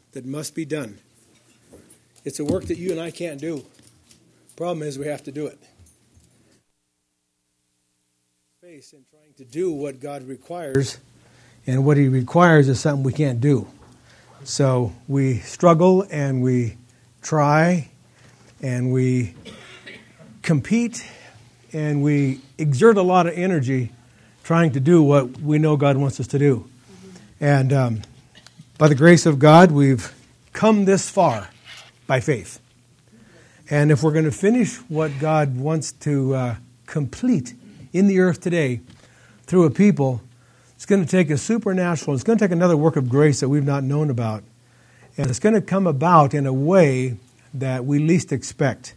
that must be done. It's a work that you and I can't do. Problem is we have to do it. Face in trying to do what God requires, and what He requires is something we can't do. So we struggle and we try and we compete and we exert a lot of energy trying to do what we know God wants us to do. And by the grace of God, we've come this far by faith. And if we're going to finish what God wants to complete in the earth today through a people, it's going to take a supernatural, it's going to take another work of grace that we've not known about. And it's going to come about in a way that we least expect.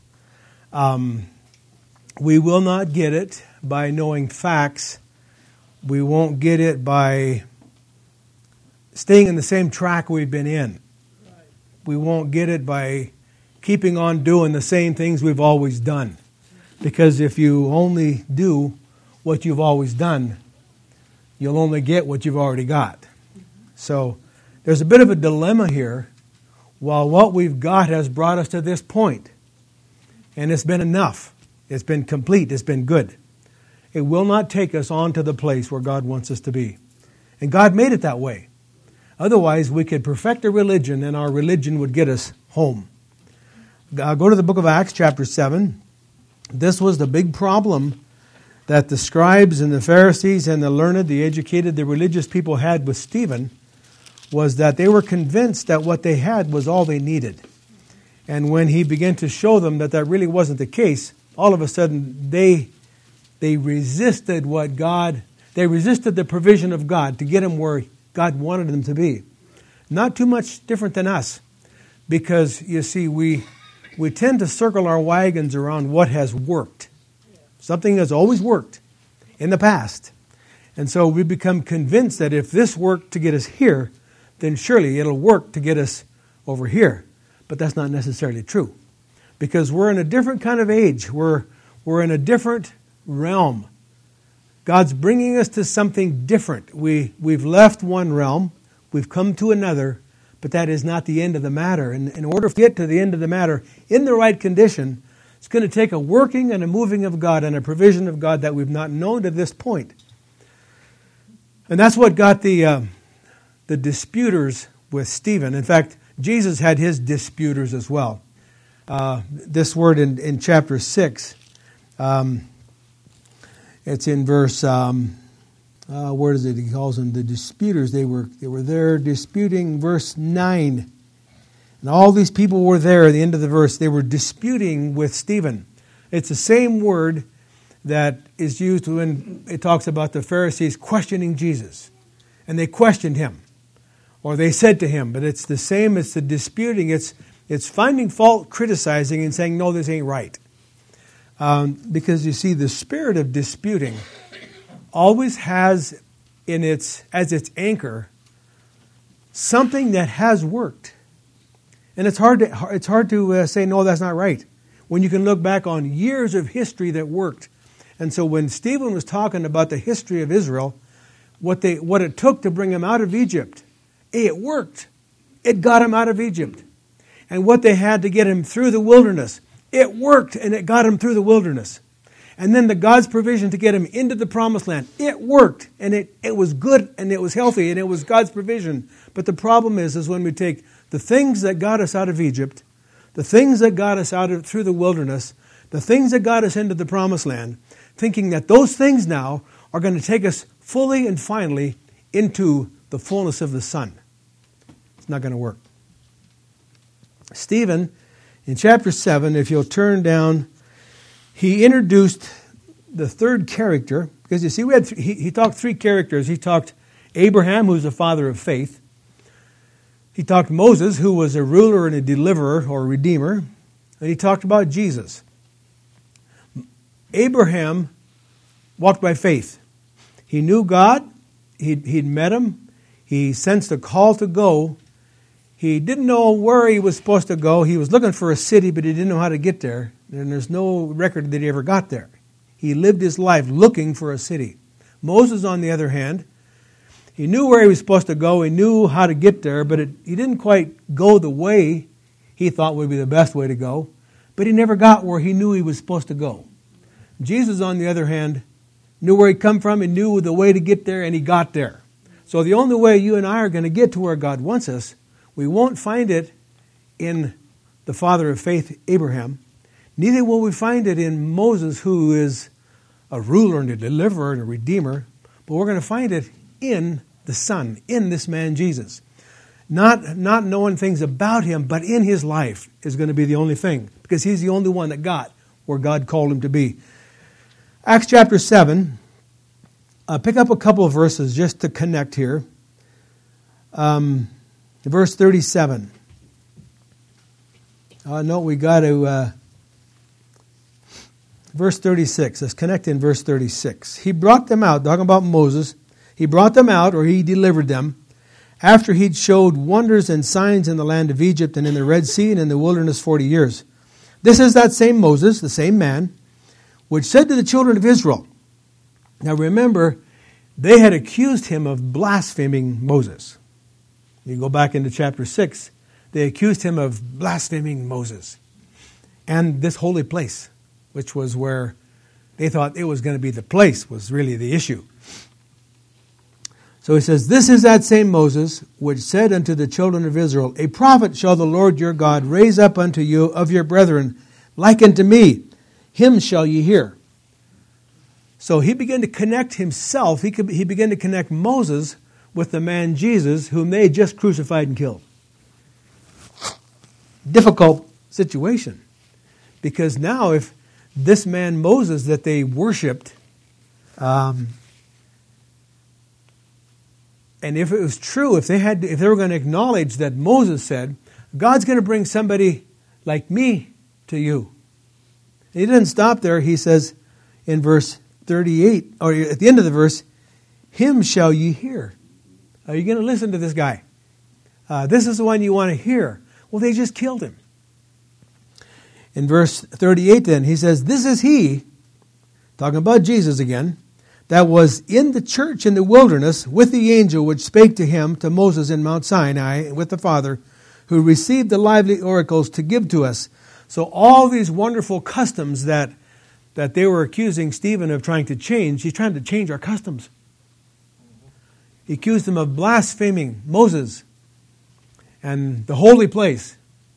We will not get it by knowing facts. We won't get it by staying in the same track we've been in. We won't get it by keeping on doing the same things we've always done. Because if you only do what you've always done, you'll only get what you've already got. So there's a bit of a dilemma here. While what we've got has brought us to this point, and it's been enough, it's been complete, it's been good, it will not take us on to the place where God wants us to be. And God made it that way. Otherwise, we could perfect a religion, and our religion would get us home. Go to the book of Acts, chapter 7. This was the big problem that the scribes and the Pharisees and the learned, the educated, the religious people had with Stephen, was that they were convinced that what they had was all they needed. And when he began to show them that that really wasn't the case, all of a sudden they resisted they resisted the provision of God to get them where God wanted them to be. Not too much different than us, because you see, we tend to circle our wagons around what has worked. Something has always worked in the past. And so we become convinced that if this worked to get us here, then surely it'll work to get us over here. But that's not necessarily true. Because we're in a different kind of age. We're in a different realm. God's bringing us to something different. We've left one realm. We've come to another. But that is not the end of the matter. And in order to get to the end of the matter in the right condition, it's going to take a working and a moving of God and a provision of God that we've not known to this point. And that's what got the disputers with Stephen. In fact, Jesus had his disputers as well. This word in chapter 6, it's in verse, where is it? He calls them the disputers. They were there disputing, verse 9. And all these people were there at the end of the verse. They were disputing with Stephen. It's the same word that is used when it talks about the Pharisees questioning Jesus. And they questioned him. Or they said to him, but it's the same as the disputing. It's finding fault, criticizing, and saying, no, this ain't right. Because you see, the spirit of disputing always has as its anchor something that has worked. And it's hard to say, no, that's not right, when you can look back on years of history that worked. And so when Stephen was talking about the history of Israel, what it took to bring him out of Egypt, it worked. It got him out of Egypt. And what they had to get him through the wilderness, it worked, and it got him through the wilderness. And then God's provision to get him into the promised land, it worked, and it was good, and it was healthy, and it was God's provision. But the problem is when we take the things that got us out of Egypt, the things that got us through the wilderness, the things that got us into the promised land, thinking that those things now are going to take us fully and finally into the fullness of the Son. It's not going to work. Stephen, in chapter 7, if you'll turn down, he introduced the third character. Because you see, he talked three characters. He talked Abraham, who's the father of faith. He talked Moses, who was a ruler and a deliverer or redeemer. And he talked about Jesus. Abraham walked by faith. He knew God. He'd met him. He sensed a call to go. He didn't know where he was supposed to go. He was looking for a city, but he didn't know how to get there. And there's no record that he ever got there. He lived his life looking for a city. Moses, on the other hand, He knew where he was supposed to go. He knew how to get there, but he didn't quite go the way he thought would be the best way to go. But he never got where he knew he was supposed to go. Jesus, on the other hand, knew where he'd come from and knew the way to get there, and he got there. So the only way you and I are going to get to where God wants us, we won't find it in the father of faith, Abraham. Neither will we find it in Moses, who is a ruler and a deliverer and a redeemer. But we're going to find it in the Son, in this man Jesus. Not knowing things about him, but in his life is going to be the only thing. Because he's the only one that got where God called him to be. Acts chapter 7. Pick up a couple of verses just to connect here. Verse 37. No, we got to... verse 36. Let's connect in verse 36. He brought them out, talking about Moses. He brought them out, or he delivered them, after he'd showed wonders and signs in the land of Egypt and in the Red Sea and in the wilderness 40 years. This is that same Moses, the same man, which said to the children of Israel. Now remember, they had accused him of blaspheming Moses. You go back into chapter 6, they accused him of blaspheming Moses and this holy place, which was where they thought it was going to be the place, was really the issue. So he says, this is that same Moses, which said unto the children of Israel, a prophet shall the Lord your God raise up unto you of your brethren, like unto me. Him shall ye hear. So he began to connect himself, he began to connect Moses with the man Jesus, whom they had just crucified and killed. Difficult situation. Because now if this man Moses that they worshipped, and if it was true, if they were going to acknowledge that Moses said, God's going to bring somebody like me to you. And he didn't stop there. He says in verse 38, or at the end of the verse, him shall ye hear. Are you going to listen to this guy? This is the one you want to hear. Well, they just killed him. In verse 38 then, he says, this is he, talking about Jesus again, that was in the church in the wilderness with the angel which spake to him, to Moses in Mount Sinai, with the Father, who received the lively oracles to give to us. So all these wonderful customs that they were accusing Stephen of trying to change, he's trying to change our customs. He accused him of blaspheming Moses and the holy place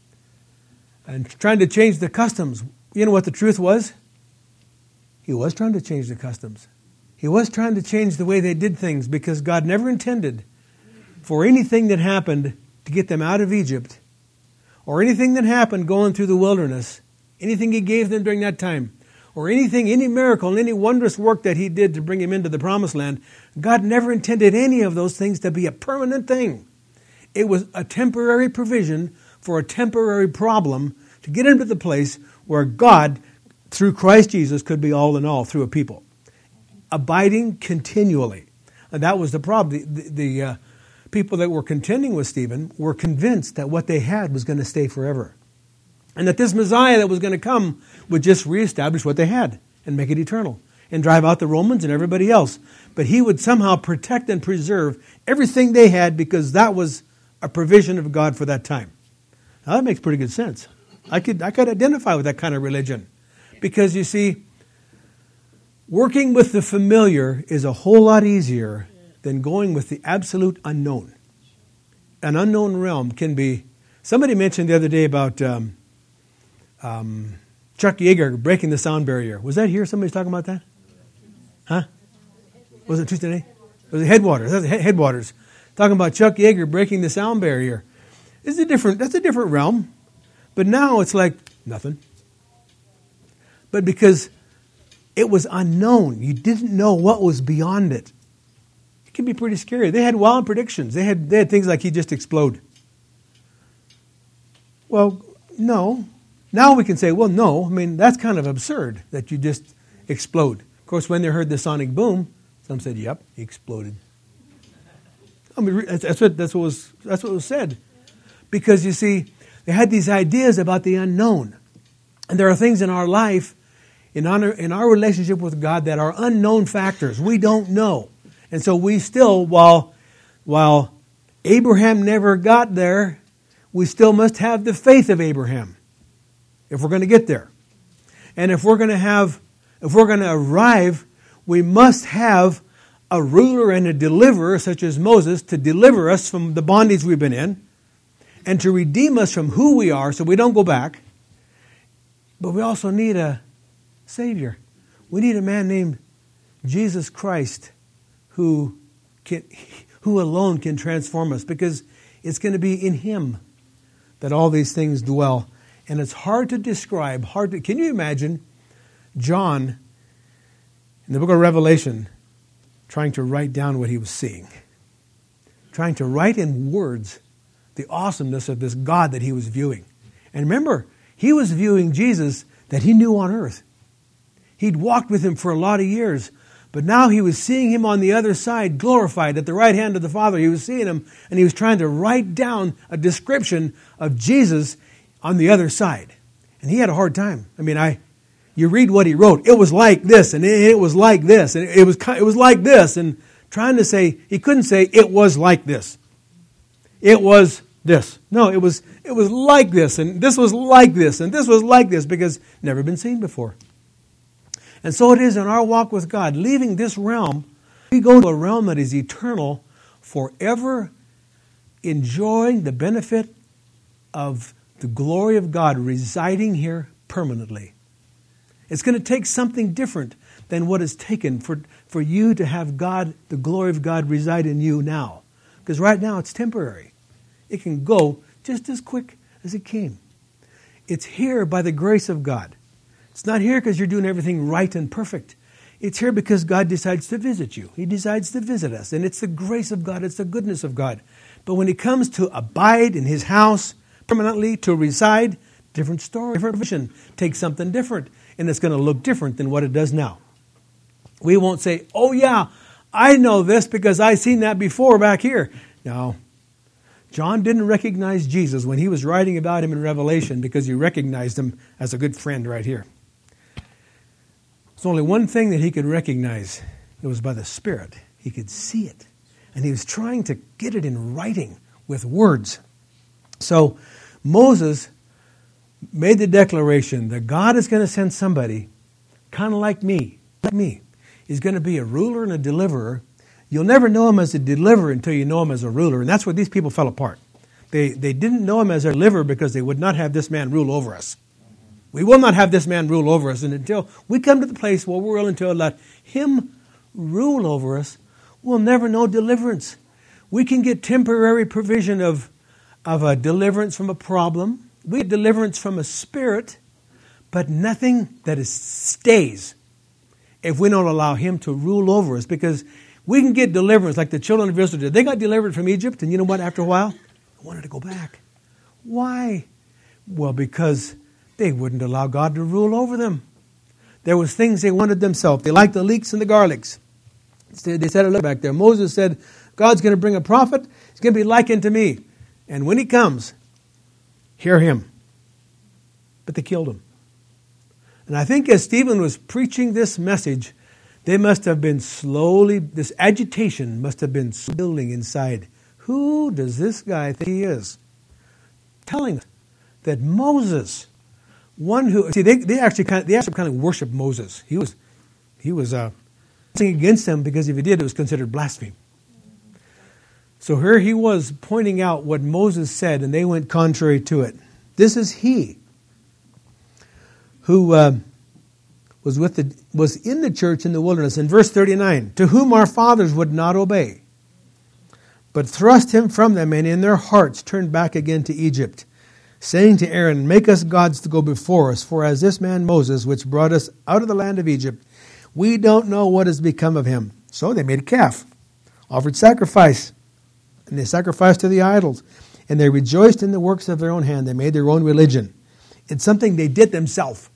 and trying to change the customs. You know what the truth was? He was trying to change the customs. He was trying to change the way they did things, because God never intended for anything that happened to get them out of Egypt, or anything that happened going through the wilderness, anything he gave them during that time, or anything, any miracle, and any wondrous work that he did to bring him into the promised land. God never intended any of those things to be a permanent thing. It was a temporary provision for a temporary problem to get into the place where God, through Christ Jesus, could be all in all through a people. Abiding continually. And that was the problem. The people that were contending with Stephen were convinced that what they had was going to stay forever. And that this Messiah that was going to come would just reestablish what they had and make it eternal and drive out the Romans and everybody else. But he would somehow protect and preserve everything they had, because that was a provision of God for that time. Now that makes pretty good sense. I could identify with that kind of religion. Because you see, working with the familiar is a whole lot easier than going with the absolute unknown. An unknown realm can be... Somebody mentioned the other day about Chuck Yeager breaking the sound barrier. Was that here? Somebody's talking about that? Huh? Was it Tuesday night? Was it Headwaters? That's Headwaters. Talking about Chuck Yeager breaking the sound barrier. That's a different realm. But now it's like nothing. But because it was unknown, you didn't know what was beyond it. It can be pretty scary. They had wild predictions. They had things like he'd just explode. Well, no. Now we can say, well, no. I mean, that's kind of absurd that you just explode. Of course, when they heard the sonic boom, some said, yep, he exploded. I mean, that's what was said. Because you see, they had these ideas about the unknown. And there are things in our life, in our relationship with God, that are unknown factors. We don't know. And so we still, while While Abraham never got there, we still must have the faith of Abraham if we're going to get there. And if we're going to arrive, we must have a ruler and a deliverer such as Moses to deliver us from the bondage we've been in and to redeem us from who we are so we don't go back. But we also need a Savior. We need a man named Jesus Christ who alone can transform us, because it's going to be in Him that all these things dwell. And it's hard to describe. Can you imagine John in the book of Revelation trying to write down what he was seeing? Trying to write in words the awesomeness of this God that he was viewing. And remember, he was viewing Jesus that he knew on earth. He'd walked with him for a lot of years, but now he was seeing him on the other side, glorified at the right hand of the Father. He was seeing him, and he was trying to write down a description of Jesus on the other side. And he had a hard time. I mean, you read what he wrote. It was like this, and it was like this, and it was like this. And trying to say, he couldn't say it was like this. It was this. No, it was like this, and this was like this, and this was like this, because never been seen before. And so it is in our walk with God. Leaving this realm, we go to a realm that is eternal, forever enjoying the benefit of the glory of God residing here permanently. It's going to take something different than what is taken for you to have God, the glory of God, reside in you now. Because right now it's temporary. It can go just as quick as it came. It's here by the grace of God. It's not here because you're doing everything right and perfect. It's here because God decides to visit you. He decides to visit us. And it's the grace of God. It's the goodness of God. But when it comes to abide in His house permanently, to reside, different story, different vision. Take something different. And it's going to look different than what it does now. We won't say, oh yeah, I know this because I've seen that before back here. No. John didn't recognize Jesus when he was writing about Him in Revelation because he recognized Him as a good friend right here. There's only one thing that he could recognize. It was by the Spirit. He could see it. And he was trying to get it in writing with words. So Moses made the declaration that God is going to send somebody kind of like me. He's going to be a ruler and a deliverer. You'll never know Him as a deliverer until you know Him as a ruler. And that's where these people fell apart. They didn't know Him as a deliverer because they would not have this man rule over us. We will not have this man rule over us. And until we come to the place where we're willing to let Him rule over us, we'll never know deliverance. We can get temporary provision of a deliverance from a problem. We get deliverance from a spirit, but nothing that stays if we don't allow Him to rule over us. Because we can get deliverance like the children of Israel did. They got delivered from Egypt, and you know what? After a while, they wanted to go back. Why? Well, because they wouldn't allow God to rule over them. There was things they wanted themselves. They liked the leeks and the garlics. They said, look back there. Moses said, God's going to bring a prophet. He's going to be likened to me. And when he comes, hear him. But they killed him. And I think as Stephen was preaching this message, they must have been this agitation must have been building inside. Who does this guy think he is? Telling us that Moses, one who, see, they actually kind of worshiped Moses. He was against them because if he did, it was considered blasphemy. So here he was pointing out what Moses said, and they went contrary to it. This is he who was in the church in the wilderness. In verse 39, to whom our fathers would not obey, but thrust him from them, and in their hearts turned back again to Egypt, saying to Aaron, make us gods to go before us, for as this man Moses, which brought us out of the land of Egypt, we don't know what has become of him. So they made a calf, offered sacrifice, and they sacrificed to the idols, and they rejoiced in the works of their own hand. They made their own religion. It's something they did themselves.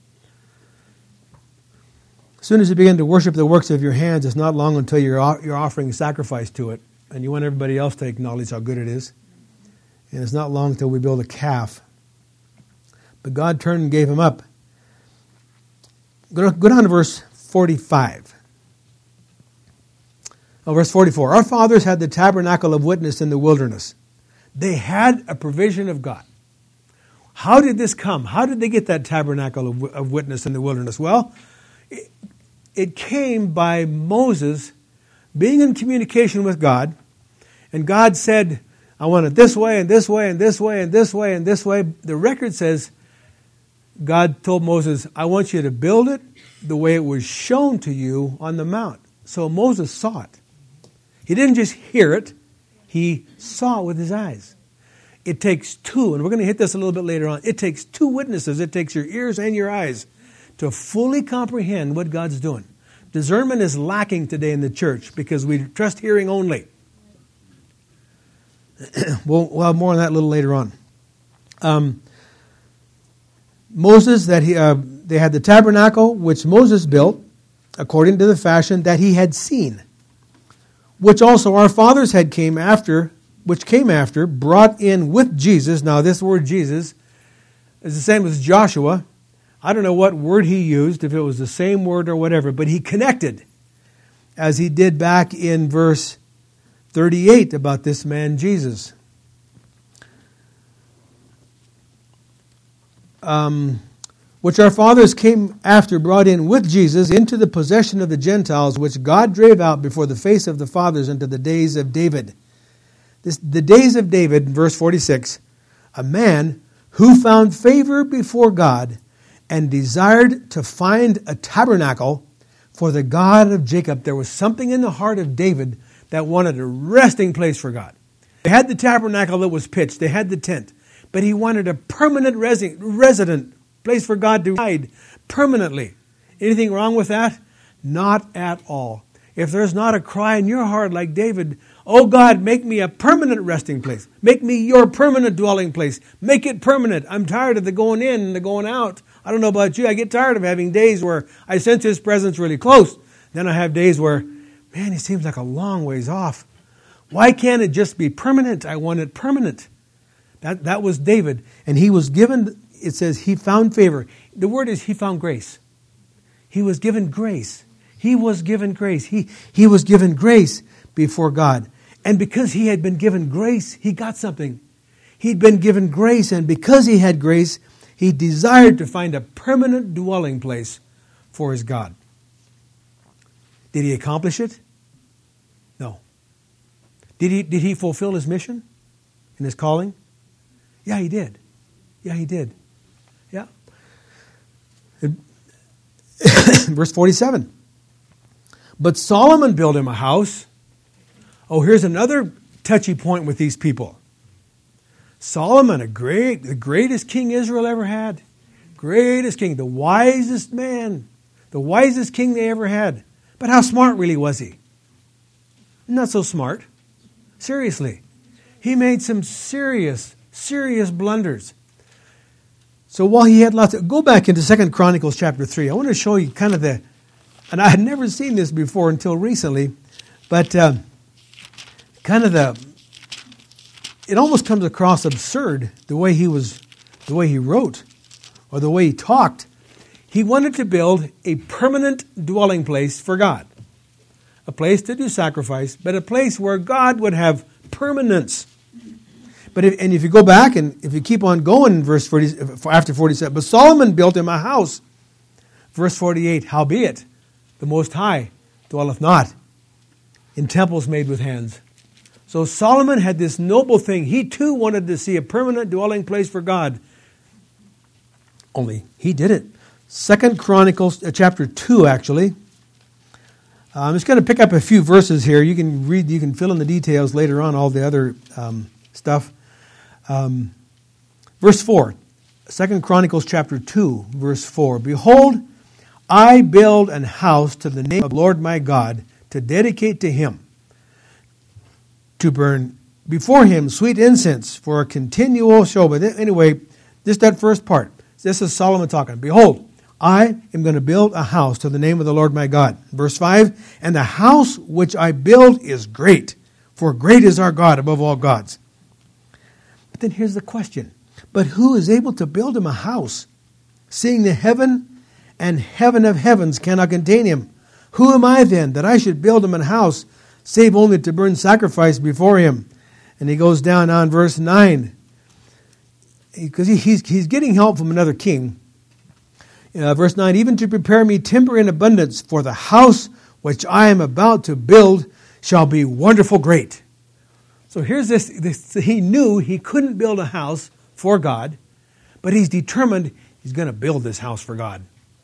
As soon as you begin to worship the works of your hands, it's not long until you're offering sacrifice to it, and you want everybody else to acknowledge how good it is. And it's not long until we build a calf. But God turned and gave him up. Go down to verse 45. Verse 44. Our fathers had the tabernacle of witness in the wilderness. They had a provision of God. How did this come? How did they get that tabernacle of witness in the wilderness? Well, it came by Moses being in communication with God, and God said, I want it this way, and this way, and this way, and this way, and this way. The record says God told Moses, I want you to build it the way it was shown to you on the mount. So Moses saw it. He didn't just hear it, he saw it with his eyes. It takes two, and we're going to hit this a little bit later on. It takes two witnesses. It takes your ears and your eyes to fully comprehend what God's doing. Discernment is lacking today in the church because we trust hearing only. We'll have more on that a little later on. Moses, they had the tabernacle which Moses built according to the fashion that he had seen, which also our fathers came after, brought in with Jesus. Now this word Jesus is the same as Joshua. I don't know what word he used, if it was the same word or whatever, but he connected, as he did back in verse 38 about this man Jesus. Which our fathers came after, brought in with Jesus into the possession of the Gentiles, which God drave out before the face of the fathers into the days of David. The days of David, verse 46, a man who found favor before God and desired to find a tabernacle for the God of Jacob. There was something in the heart of David that wanted a resting place for God. They had the tabernacle that was pitched. They had the tent. But he wanted a permanent resident place for God to hide permanently. Anything wrong with that? Not at all. If there's not a cry in your heart like David, oh God, make me a permanent resting place. Make me your permanent dwelling place. Make it permanent. I'm tired of the going in and the going out. I don't know about you. I get tired of having days where I sense His presence really close. Then I have days where, man, He seems like a long ways off. Why can't it just be permanent? I want it permanent. That was David. And he was given, it says, he found favor. The word is he found grace. He was given grace. He was given grace. He was given grace before God. And because he had been given grace, he got something. He'd been given grace, and because he had grace, he desired to find a permanent dwelling place for his God. Did he accomplish it? No. Did he fulfill his mission and his calling? Yeah, he did. Yeah, he did. Yeah. Verse 47. But Solomon built him a house. Oh, here's another touchy point with these people. Solomon, the greatest king Israel ever had. Greatest king, the wisest man, the wisest king they ever had. But how smart really was he? Not so smart. Seriously. He made some serious blunders. So while he had go back into 2 Chronicles chapter 3. I want to show you kind of and I had never seen this before until recently, but it almost comes across absurd the way he wrote, or the way he talked. He wanted to build a permanent dwelling place for God. A place to do sacrifice, but a place where God would have permanence. But if you go back and if you keep on going in verse 40, after 47, but Solomon built him a house. Verse 48, howbeit, the Most High dwelleth not in temples made with hands. So Solomon had this noble thing. He too wanted to see a permanent dwelling place for God. Only he did it. 2 Chronicles chapter 2, actually. I'm just going to pick up a few verses here. You can read, you can fill in the details later on, all the other stuff. Verse 4, 2 Chronicles chapter 2, verse 4. Behold, I build an house to the name of the Lord my God, to dedicate to Him, to burn before Him sweet incense for a continual show. But anyway, just that first part. This is Solomon talking. Behold, I am going to build a house to the name of the Lord my God. Verse 5, and the house which I build is great, for great is our God above all gods. But then here's the question. But who is able to build him a house, seeing the heaven and heaven of heavens cannot contain him? Who am I then that I should build him a house, save only to burn sacrifice before him. And he goes down on verse 9. Because he's getting help from another king. Verse 9, even to prepare me timber in abundance, for the house which I am about to build shall be wonderful great. So here's this. He knew he couldn't build a house for God, but he's determined he's going to build this house for God.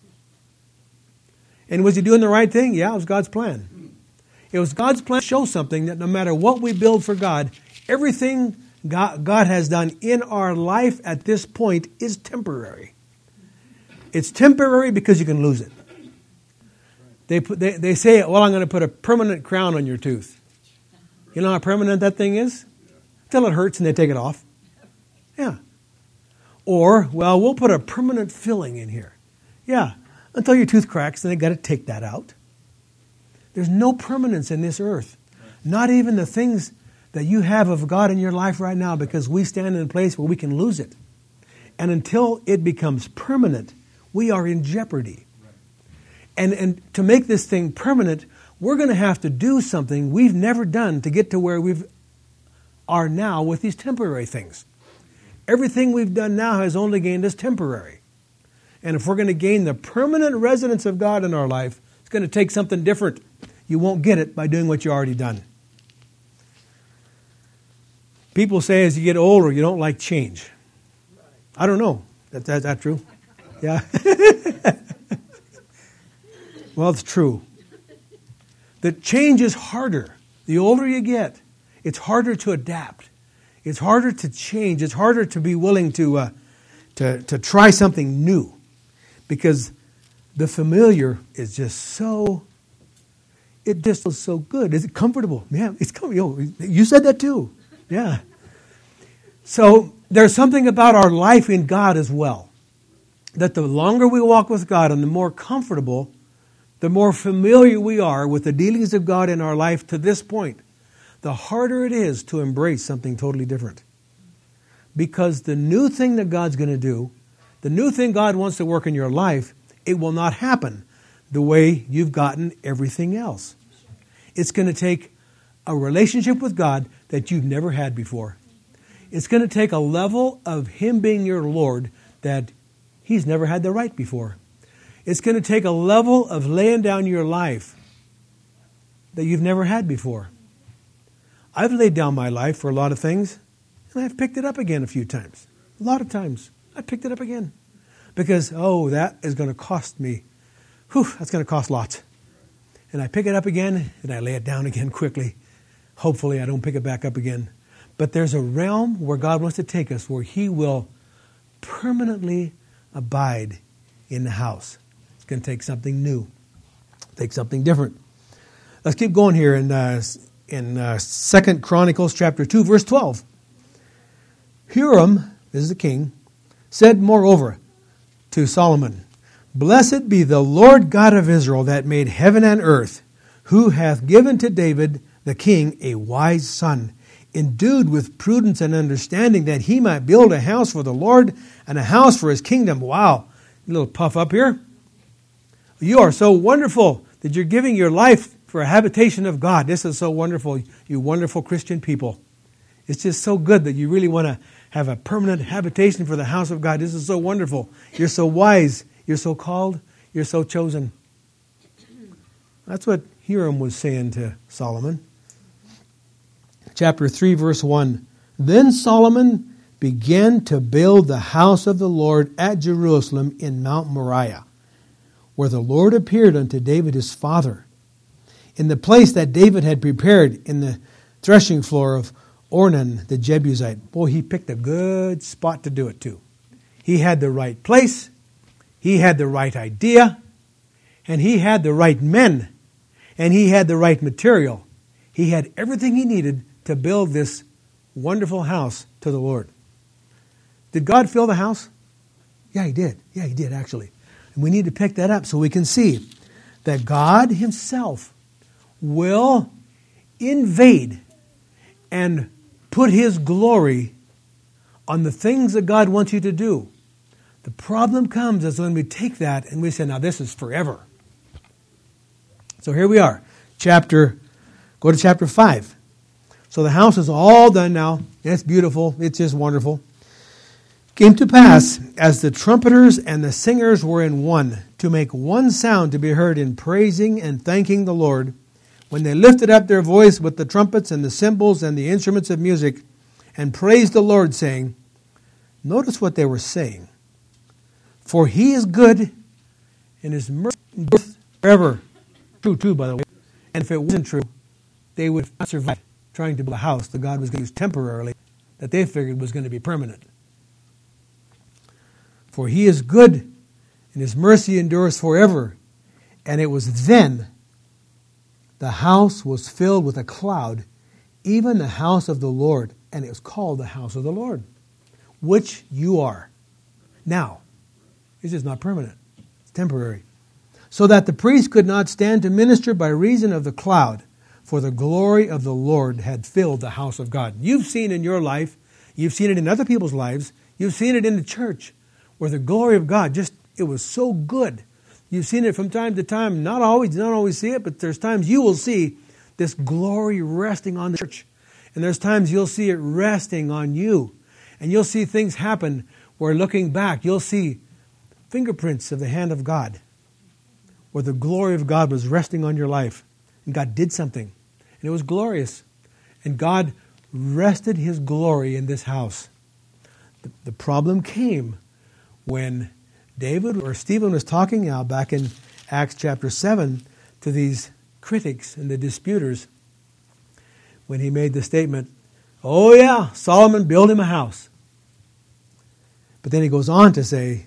And was he doing the right thing? Yeah, it was God's plan. It was God's plan to show something that no matter what we build for God, everything God has done in our life at this point is temporary. It's temporary because you can lose it. They say, well, I'm going to put a permanent crown on your tooth. You know how permanent that thing is? Till it hurts and they take it off. Yeah. Or, well, we'll put a permanent filling in here. Yeah. Until your tooth cracks, then they got to take that out. There's no permanence in this earth. Not even the things that you have of God in your life right now, because we stand in a place where we can lose it. And until it becomes permanent, we are in jeopardy. And to make this thing permanent, we're going to have to do something we've never done to get to where we are now with these temporary things. Everything we've done now has only gained us temporary. And if we're going to gain the permanent residence of God in our life, it's going to take something different. You won't get it by doing what you've already done. People say as you get older, you don't like change. I don't know. Is that true? Yeah. Well, it's true. The change is harder. The older you get, it's harder to adapt. It's harder to change. It's harder to be willing to try something new, because the familiar is just so. It just feels so good. Is it comfortable? Yeah, it's comfortable. You said that too. Yeah. So there's something about our life in God as well, that the longer we walk with God and the more comfortable, the more familiar we are with the dealings of God in our life to this point, the harder it is to embrace something totally different. Because the new thing that God's going to do, the new thing God wants to work in your life, it will not happen the way you've gotten everything else. It's going to take a relationship with God that you've never had before. It's going to take a level of Him being your Lord that He's never had the right before. It's going to take a level of laying down your life that you've never had before. I've laid down my life for a lot of things, and I've picked it up again a few times. A lot of times. I picked it up again. Because, that is going to cost me. That's going to cost lots. And I pick it up again, and I lay it down again quickly. Hopefully I don't pick it back up again. But there's a realm where God wants to take us, where He will permanently abide in the house. It's going to take something new. Take something different. Let's keep going here in 2 Chronicles chapter 2, verse 12. Hiram, this is the king, said moreover to Solomon, Blessed be the Lord God of Israel that made heaven and earth, who hath given to David the king a wise son, endued with prudence and understanding, that he might build a house for the Lord and a house for His kingdom. Wow, a little puff up here. You are so wonderful that you're giving your life for a habitation of God. This is so wonderful, you wonderful Christian people. It's just so good that you really want to have a permanent habitation for the house of God. This is so wonderful. You're so wise. You're so called. You're so chosen. That's what Hiram was saying to Solomon. Chapter 3, verse 1. Then Solomon began to build the house of the Lord at Jerusalem in Mount Moriah, where the Lord appeared unto David his father, in the place that David had prepared in the threshing floor of Ornan the Jebusite. Boy, he picked a good spot to do it too. He had the right place, he had the right idea, and he had the right men, and he had the right material. He had everything he needed to build this wonderful house to the Lord. Did God fill the house? Yeah, He did. Yeah, He did actually. And we need to pick that up so we can see that God Himself will invade and put His glory on the things that God wants you to do. The problem comes is when we take that and we say, now this is forever. So here we are, chapter Go to chapter 5. So the house is all done now. It's beautiful. It's just wonderful. Came to pass, as the trumpeters and the singers were in one, to make one sound to be heard in praising and thanking the Lord, when they lifted up their voice with the trumpets and the cymbals and the instruments of music, and praised the Lord, saying, notice what they were saying. For he is good, and his mercy endureth forever. True, too, by the way. And if it wasn't true, they would not survive trying to build a house that God was going to use temporarily, that they figured was going to be permanent. For he is good, and his mercy endures forever. And it was then the house was filled with a cloud, even the house of the Lord. And it was called the house of the Lord, which you are. Now, this is not permanent. It's temporary. So that the priest could not stand to minister by reason of the cloud, for the glory of the Lord had filled the house of God. You've seen in your life, you've seen it in other people's lives, you've seen it in the church, where the glory of God it was so good. You've seen it from time to time. Not always see it, but there's times you will see this glory resting on the church. And there's times you'll see it resting on you. And you'll see things happen where looking back, you'll see fingerprints of the hand of God, where the glory of God was resting on your life. And God did something. And it was glorious. And God rested his glory in this house. The problem came when David or Stephen was talking now back in Acts chapter 7 to these critics and the disputers, when he made the statement, oh yeah, Solomon built him a house. But then he goes on to say,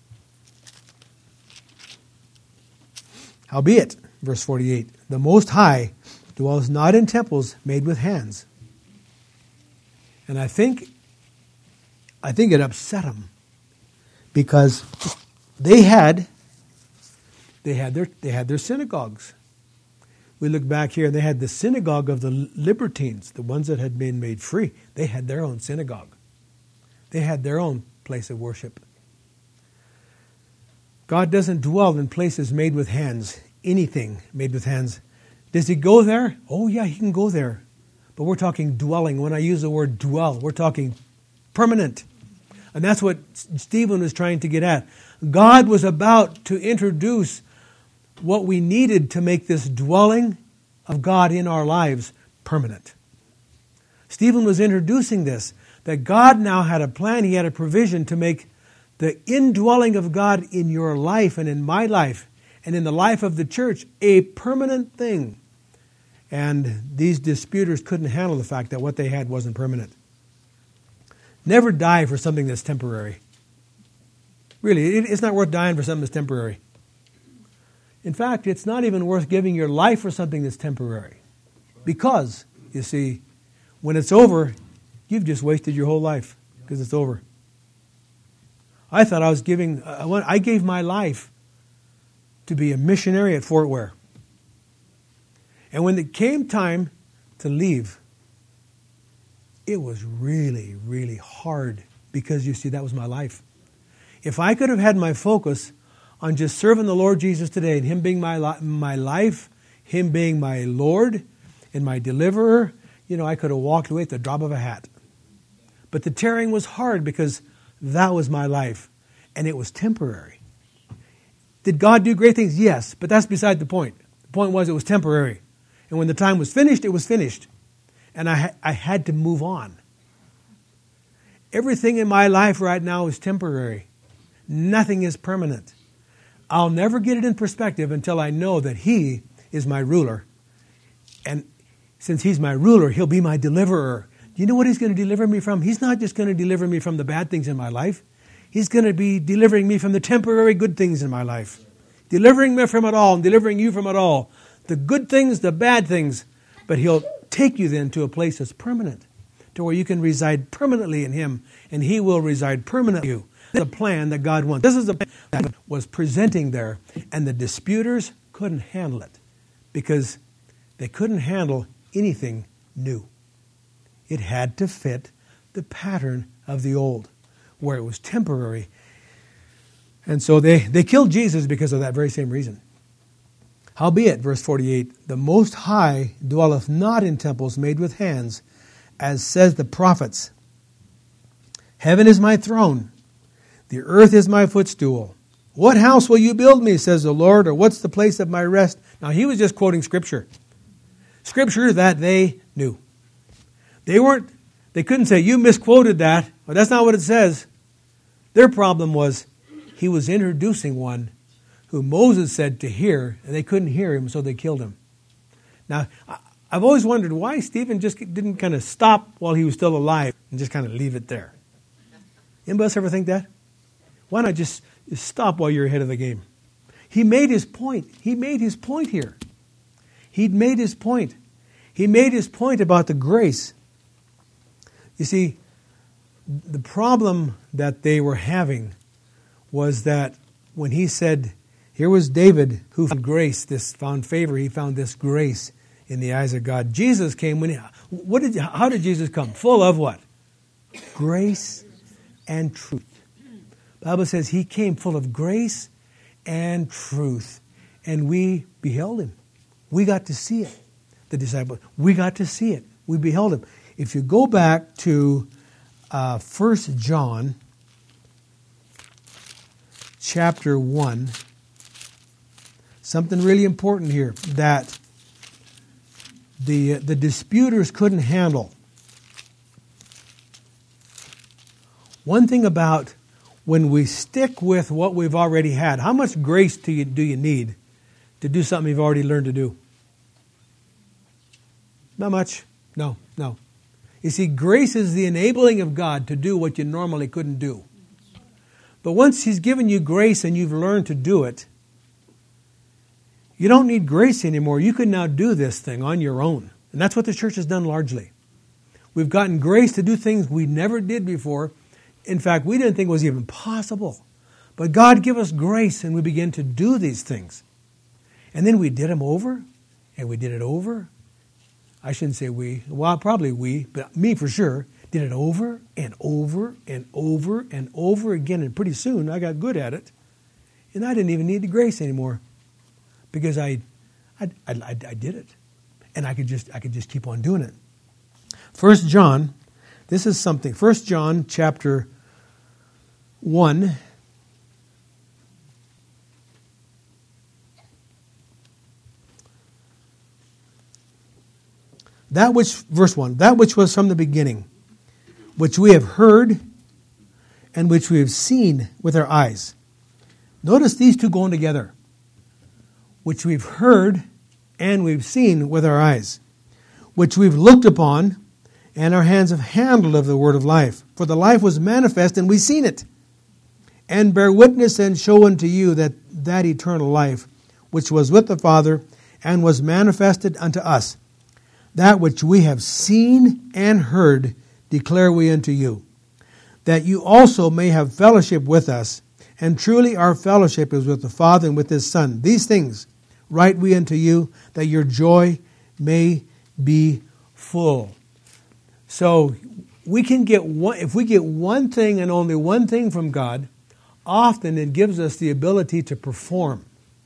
howbeit, verse 48, the Most High dwells not in temples made with hands. And I think it upset him, because they had their synagogues. We look back here, and they had the synagogue of the libertines, the ones that had been made free. They had their own synagogue. They had their own place of worship. God doesn't dwell in places made with hands, anything made with hands. Does he go there? Oh yeah, he can go there. But we're talking dwelling. When I use the word dwell, we're talking permanent. And that's what Stephen was trying to get at. God was about to introduce what we needed to make this dwelling of God in our lives permanent. Stephen was introducing this, that God now had a plan, he had a provision to make the indwelling of God in your life and in my life and in the life of the church a permanent thing. And these disputers couldn't handle the fact that what they had wasn't permanent. Never die for something that's temporary. Really, it's not worth dying for something that's temporary. In fact, it's not even worth giving your life for something that's temporary. Because, you see, when it's over, you've just wasted your whole life because it's over. I thought I gave my life to be a missionary at Fort Ware. And when it came time to leave, it was really, really hard, because you see, that was my life. If I could have had my focus on just serving the Lord Jesus today and him being my life, him being my Lord and my deliverer, I could have walked away at the drop of a hat. But the tearing was hard because that was my life, and it was temporary. Did God do great things? Yes, but that's beside the point. The point was it was temporary. And when the time was finished, it was finished. And I had to move on. Everything in my life right now is temporary. Nothing is permanent. I'll never get it in perspective until I know that he is my ruler. And since he's my ruler, he'll be my deliverer. Do you know what he's going to deliver me from? He's not just going to deliver me from the bad things in my life. He's going to be delivering me from the temporary good things in my life. Delivering me from it all and delivering you from it all. The good things, the bad things. But he'll take you then to a place that's permanent, to where you can reside permanently in him, and he will reside permanently in you. This is the plan that God wants. This is the plan that God was presenting there, and the disputers couldn't handle it because they couldn't handle anything new. It had to fit the pattern of the old, where it was temporary. And so they killed Jesus because of that very same reason. Howbeit, verse 48, the Most High dwelleth not in temples made with hands, as says the prophets. Heaven is my throne, the earth is my footstool. What house will you build me, says the Lord, or what's the place of my rest? Now he was just quoting Scripture. Scripture that they knew. They couldn't say, you misquoted that, or that's not what it says. Their problem was he was introducing one who Moses said to hear, and they couldn't hear him, so they killed him. Now, I've always wondered why Stephen just didn't kind of stop while he was still alive and just kind of leave it there. Anybody else ever think that? Why not just stop while you're ahead of the game? He made his point. He made his point here. He'd made his point. He made his point about the grace. You see, the problem that they were having was that when he said, here was David who found grace, found favor, he found this grace in the eyes of God. Jesus came how did Jesus come? Full of what? Grace and truth. The Bible says he came full of grace and truth. And we beheld him. We got to see it. The disciples, we got to see it. We beheld him. If you go back to 1 John chapter 1, something really important here that the disputers couldn't handle. One thing about when we stick with what we've already had, how much grace do you need to do something you've already learned to do? Not much. No. You see, grace is the enabling of God to do what you normally couldn't do. But once He's given you grace and you've learned to do it, you don't need grace anymore. You can now do this thing on your own. And that's what the church has done largely. We've gotten grace to do things we never did before. In fact, we didn't think it was even possible. But God gave us grace and we began to do these things. And then we did them over, and we did it over. I shouldn't say we. Well, probably we, but me for sure. Did it over and over and over and over again. And pretty soon I got good at it. And I didn't even need the grace anymore. Because I did it. And I could just keep on doing it. 1 John, this is something. 1 John chapter 1. Verse 1, that which was from the beginning, which we have heard and which we have seen with our eyes. Notice these two going together. Which we've heard and we've seen with our eyes. Which we've looked upon and our hands have handled of the word of life. For the life was manifest and we've seen it. And bear witness and show unto you that eternal life, which was with the Father and was manifested unto us. That which we have seen and heard declare we unto you, that you also may have fellowship with us. And truly our fellowship is with the Father and with His Son. These things write we unto you, that your joy may be full. So we can get if we get one thing and only one thing from God, often it gives us the ability to perform.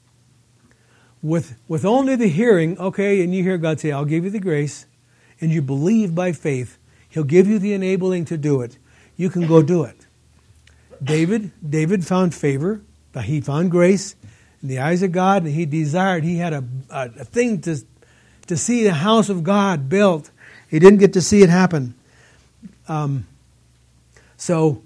With only the hearing, okay, and you hear God say, I'll give you the grace, and you believe by faith, He'll give you the enabling to do it. You can go do it. David found favor, but he found grace in the eyes of God, and he had a thing to see the house of God built. He didn't get to see it happen. So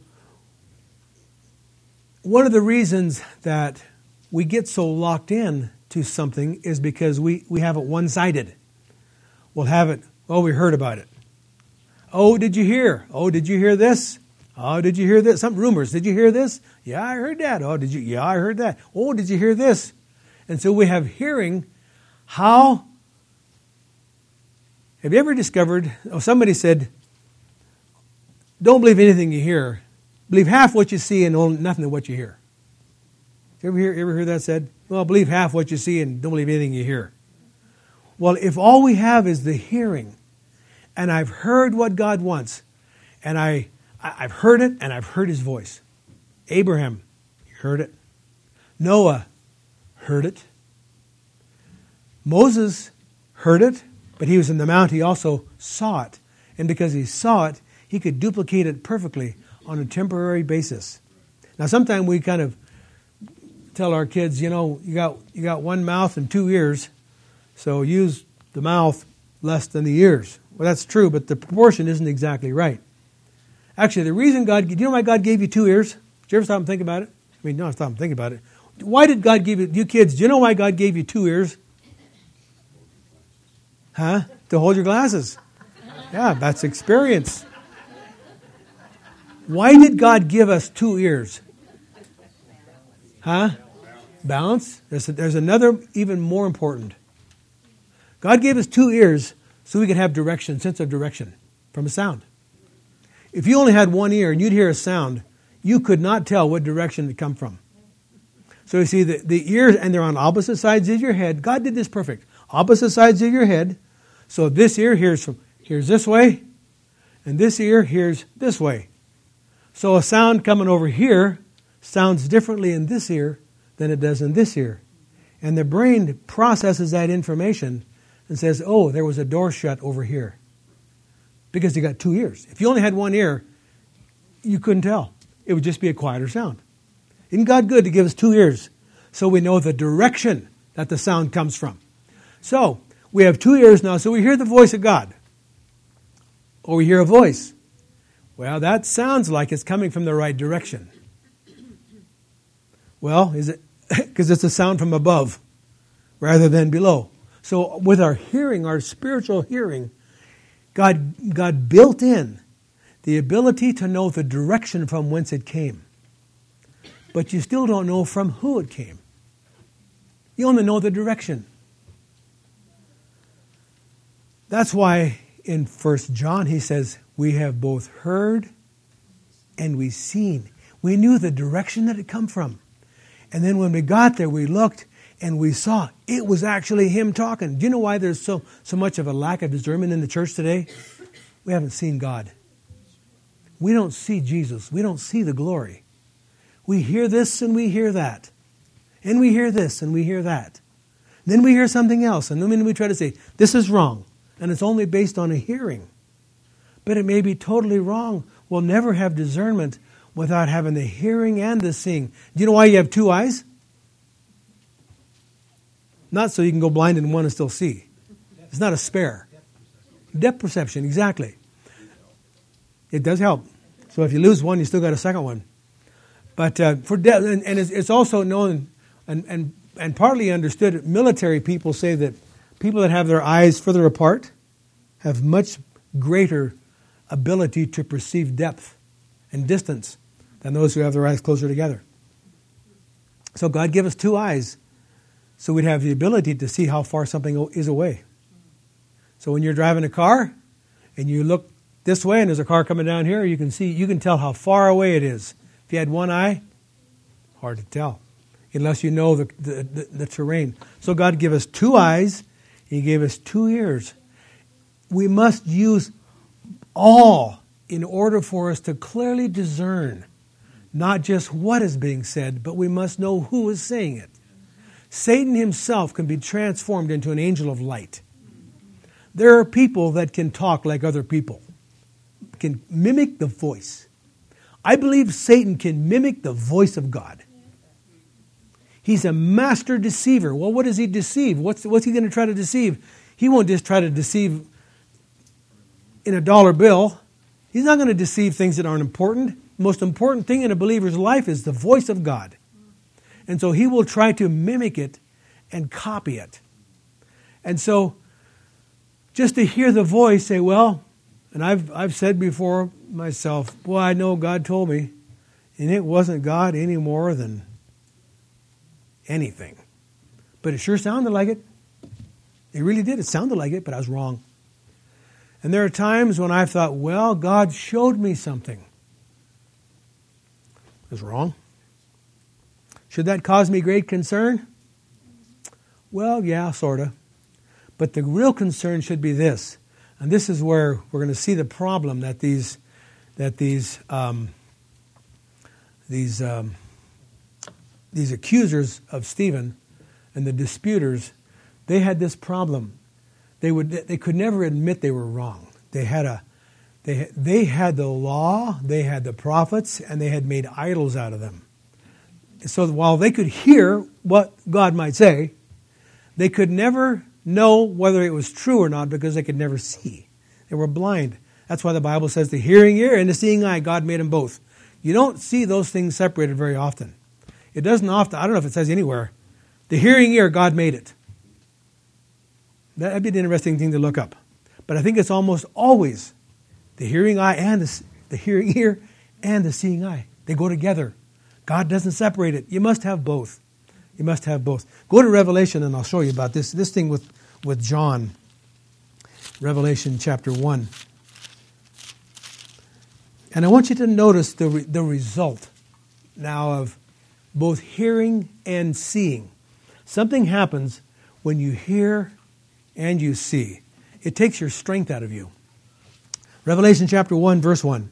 one of the reasons that we get so locked in to something is because we have it one-sided. We'll have it, we heard about it. Oh, did you hear? Oh, did you hear this? Oh, did you hear this? Some rumors. Did you hear this? Yeah, I heard that. Oh, did you? Yeah, I heard that. Oh, did you hear this? And so we have hearing. How? Have you ever discovered, somebody said, don't believe anything you hear. Believe half what you see and nothing of what you hear. You ever hear that said? Well, believe half what you see and don't believe anything you hear. Well, if all we have is the hearing, and I've heard what God wants, and I've heard it, and I've heard His voice. Abraham, he heard it. Noah heard it. Moses heard it, but he was in the mount. He also saw it. And because he saw it, he could duplicate it perfectly on a temporary basis. Now, sometimes we kind of tell our kids, you got one mouth and two ears, so use the mouth less than the ears. Well, that's true, but the proportion isn't exactly right. Actually, the reason do you know why God gave you two ears? Did you ever stop and think about it? I mean, no, stop and think about it. Why did God give you kids, do you know why God gave you two ears? Huh? To hold your glasses. Yeah, that's experience. Why did God give us two ears? Huh? Balance. There's another even more important. God gave us two ears so we could have direction, sense of direction from a sound. If you only had one ear and you'd hear a sound, you could not tell what direction it come from. So you see, the ears, and they're on opposite sides of your head. God did this perfect. Opposite sides of your head. So this ear hears this way, and this ear hears this way. So a sound coming over here sounds differently in this ear than it does in this ear. And the brain processes that information and says, oh, there was a door shut over here. Because you got two ears. If you only had one ear, you couldn't tell. It would just be a quieter sound. Isn't God good to give us two ears so we know the direction that the sound comes from? So, we have two ears now, so we hear the voice of God. Or we hear a voice. Well, that sounds like it's coming from the right direction. Well, is it? Because it's a sound from above rather than below. So with our hearing, our spiritual hearing, God built in the ability to know the direction from whence it came. But you still don't know from who it came. You only know the direction. That's why in 1 John he says, we have both heard and we've seen. We knew the direction that it come from. And then when we got there, we looked and we saw it was actually him talking. Do you know why there's so much of a lack of discernment in the church today? We haven't seen God. We don't see Jesus. We don't see the glory. We hear this and we hear that. And we hear this and we hear that. Then we hear something else. And then we try to say, this is wrong. And it's only based on a hearing. But it may be totally wrong. We'll never have discernment without having the hearing and the seeing. Do you know why you have two eyes? Not so you can go blind in one and still see. It's not a spare. Depth perception, exactly. It does help. So if you lose one, you still got a second one. But for depth, and it's also known and partly understood, military people say that people that have their eyes further apart have much greater ability to perceive depth and distance than those who have their eyes closer together. So God gave us two eyes so we'd have the ability to see how far something is away. So when you're driving a car and you look this way and there's a car coming down here, you can tell how far away it is. If you had one eye, hard to tell unless you know the terrain. So God gave us two eyes. He gave us two ears. We must use all in order for us to clearly discern not just what is being said, but we must know who is saying it. Satan himself can be transformed into an angel of light. There are people that can talk like other people, can mimic the voice. I believe Satan can mimic the voice of God. He's a master deceiver. Well, what does he deceive? What's he going to try to deceive? He won't just try to deceive in a dollar bill. He's not going to deceive things that aren't important. The most important thing in a believer's life is the voice of God. And so he will try to mimic it and copy it. And so just to hear the voice, say, well, and I've said before myself, well, I know God told me, and it wasn't God any more than anything. But it sure sounded like it. It really did. It sounded like it, but I was wrong. And there are times when I've thought, well, God showed me something. It was wrong. Should that cause me great concern? Well, yeah, sort of. But the real concern should be this. And this is where we're going to see the problem that these accusers of Stephen and the disputers, they had this problem. They could never admit they were wrong. They had the law, they had the prophets, and they had made idols out of them. So while they could hear what God might say, they could never know whether it was true or not because they could never see. They were blind. That's why the Bible says the hearing ear and the seeing eye, God made them both. You don't see those things separated very often. It doesn't often, I don't know if it says anywhere, the hearing ear, God made it. That'd be an interesting thing to look up. But I think it's almost always the hearing eye and the hearing ear and the seeing eye. They go together. God doesn't separate it. You must have both. You must have both. Go to Revelation and I'll show you about this thing with John. Revelation chapter 1. And I want you to notice the result now of both hearing and seeing. Something happens when you hear and you see. It takes your strength out of you. Revelation chapter 1, verse 1.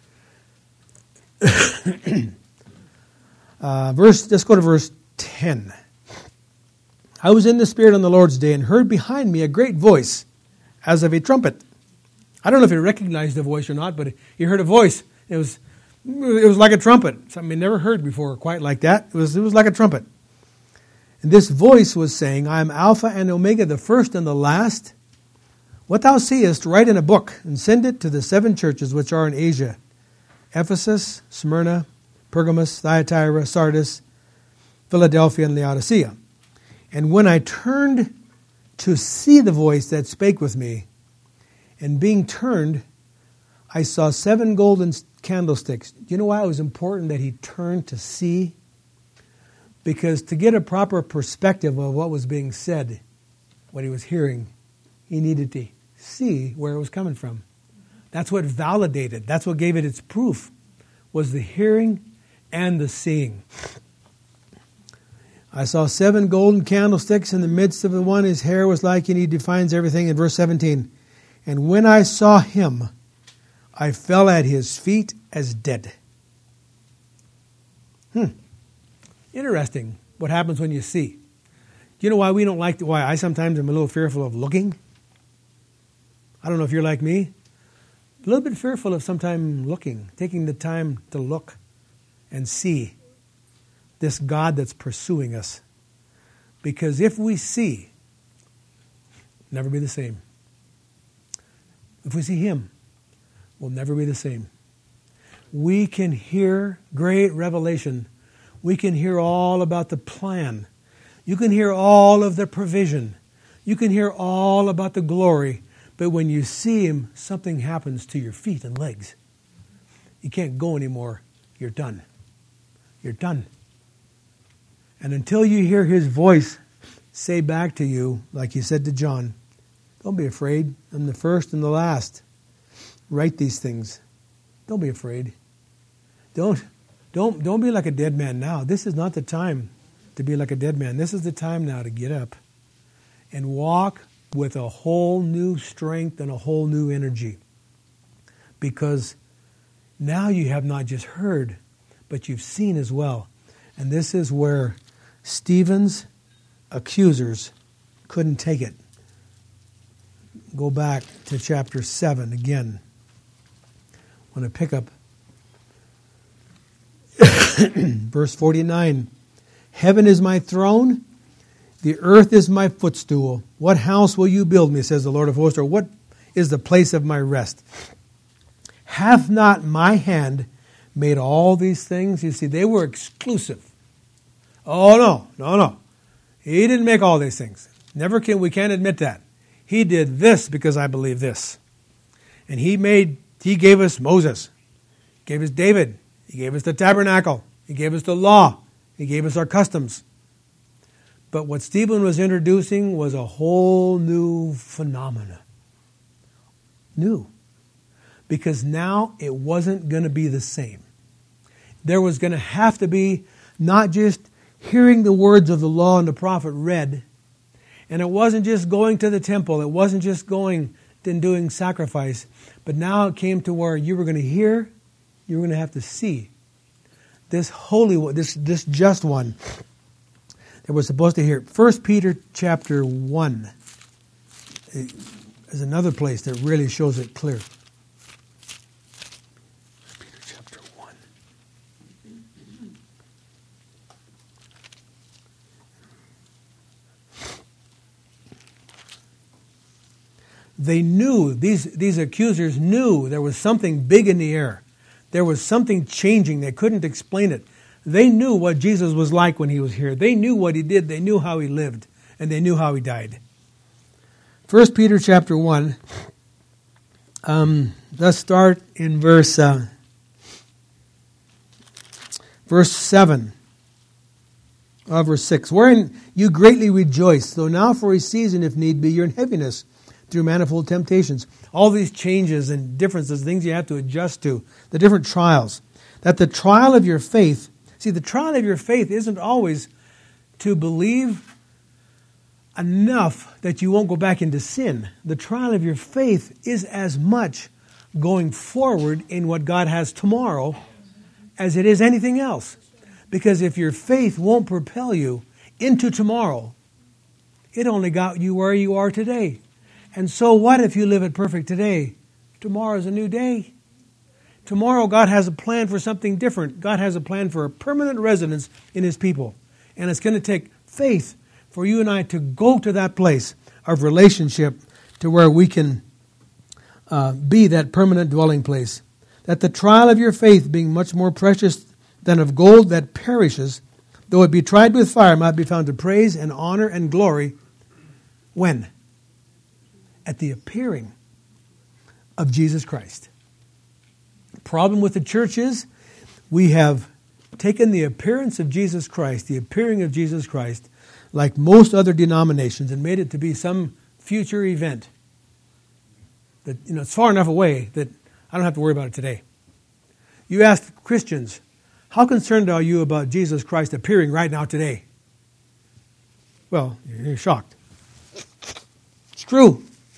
Let's go to verse 10. I was in the Spirit on the Lord's day and heard behind me a great voice as of a trumpet. I don't know if he recognized the voice or not, but he heard a voice. It was like a trumpet. Something he never heard before quite like that. It was like a trumpet. And this voice was saying, I am Alpha and Omega, the first and the last. What thou seest, write in a book, and send it to the 7 churches which are in Asia: Ephesus, Smyrna, Pergamos, Thyatira, Sardis, Philadelphia, and Laodicea. And when I turned to see the voice that spake with me, and being turned, I saw 7 golden candlesticks. Do you know why it was important that he turned to see? Because to get a proper perspective of what was being said, what he was hearing, he needed to see where it was coming from. That's what validated. That's what gave it its proof, was the hearing and the seeing. I saw 7 golden candlesticks in the midst of the one. His hair was like, and he defines everything in verse 17. And when I saw him, I fell at his feet as dead. Interesting what happens when you see. Do you know why we don't like why I sometimes am a little fearful of looking? I don't know if you're like me. A little bit fearful of sometimes looking, taking the time to look and see this God that's pursuing us. Because if we see, never be the same. If we see him, we'll never be the same. We can hear great revelation. We can hear all about the plan. You can hear all of the provision. You can hear all about the glory. But when you see him, something happens to your feet and legs. You can't go anymore. You're done. You're done. And until you hear his voice say back to you, like he said to John, don't be afraid. I'm the first and the last. Write these things. Don't be afraid. Don't be like a dead man now. This is not the time to be like a dead man. This is the time now to get up and walk with a whole new strength and a whole new energy. Because now you have not just heard, but you've seen as well. And this is where Stephen's accusers couldn't take it. Go back to chapter 7 again. I want to pick up verse 49. Heaven is my throne, the earth is my footstool. What house will you build me, says the Lord of hosts, or what is the place of my rest? Hath not my hand made all these things? You see, they were exclusive. Oh, no. He didn't make all these things. We can't admit that. He did this because I believe this. And he gave us Moses. He gave us David. He gave us the tabernacle. He gave us the law. He gave us our customs. But what Stephen was introducing was a whole new phenomena. New. Because now it wasn't going to be the same. There was going to have to be not just hearing the words of the law and the prophet read, and it wasn't just going to the temple. It wasn't just going and doing sacrifice. But now it came to where you were going to hear, you were going to have to see this holy one, this just one. that we're supposed to hear. 1 Peter chapter 1 is another place that really shows it clear. 1 Peter chapter 1. They knew, these accusers knew there was something big in the air. There was something changing. They couldn't explain it. They knew what Jesus was like when he was here. They knew what he did. They knew how he lived. And they knew how he died. 1 Peter chapter 1. Let's start in verse 7. Verse 6. Wherein you greatly rejoice, though now for a season, if need be, you're in heaviness through manifold temptations. All these changes and differences, things you have to adjust to, the different trials. That the trial of your faith, see, the trial of your faith isn't always to believe enough that you won't go back into sin. The trial of your faith is as much going forward in what God has tomorrow as it is anything else. Because if your faith won't propel you into tomorrow, it only got you where you are today. And so what if you live it perfect today? Tomorrow's a new day. Tomorrow God has a plan for something different. God has a plan for a permanent residence in His people. And it's going to take faith for you and I to go to that place of relationship to where we can be that permanent dwelling place. That the trial of your faith, being much more precious than of gold that perishes, though it be tried with fire, might be found to praise and honor and glory. When? At the appearing of Jesus Christ. The problem with the church is we have taken the appearance of Jesus Christ, the appearing of Jesus Christ, like most other denominations, and made it to be some future event that, it's far enough away that I don't have to worry about it today. You ask Christians, how concerned are you about Jesus Christ appearing right now today? Well, you're shocked. It's true.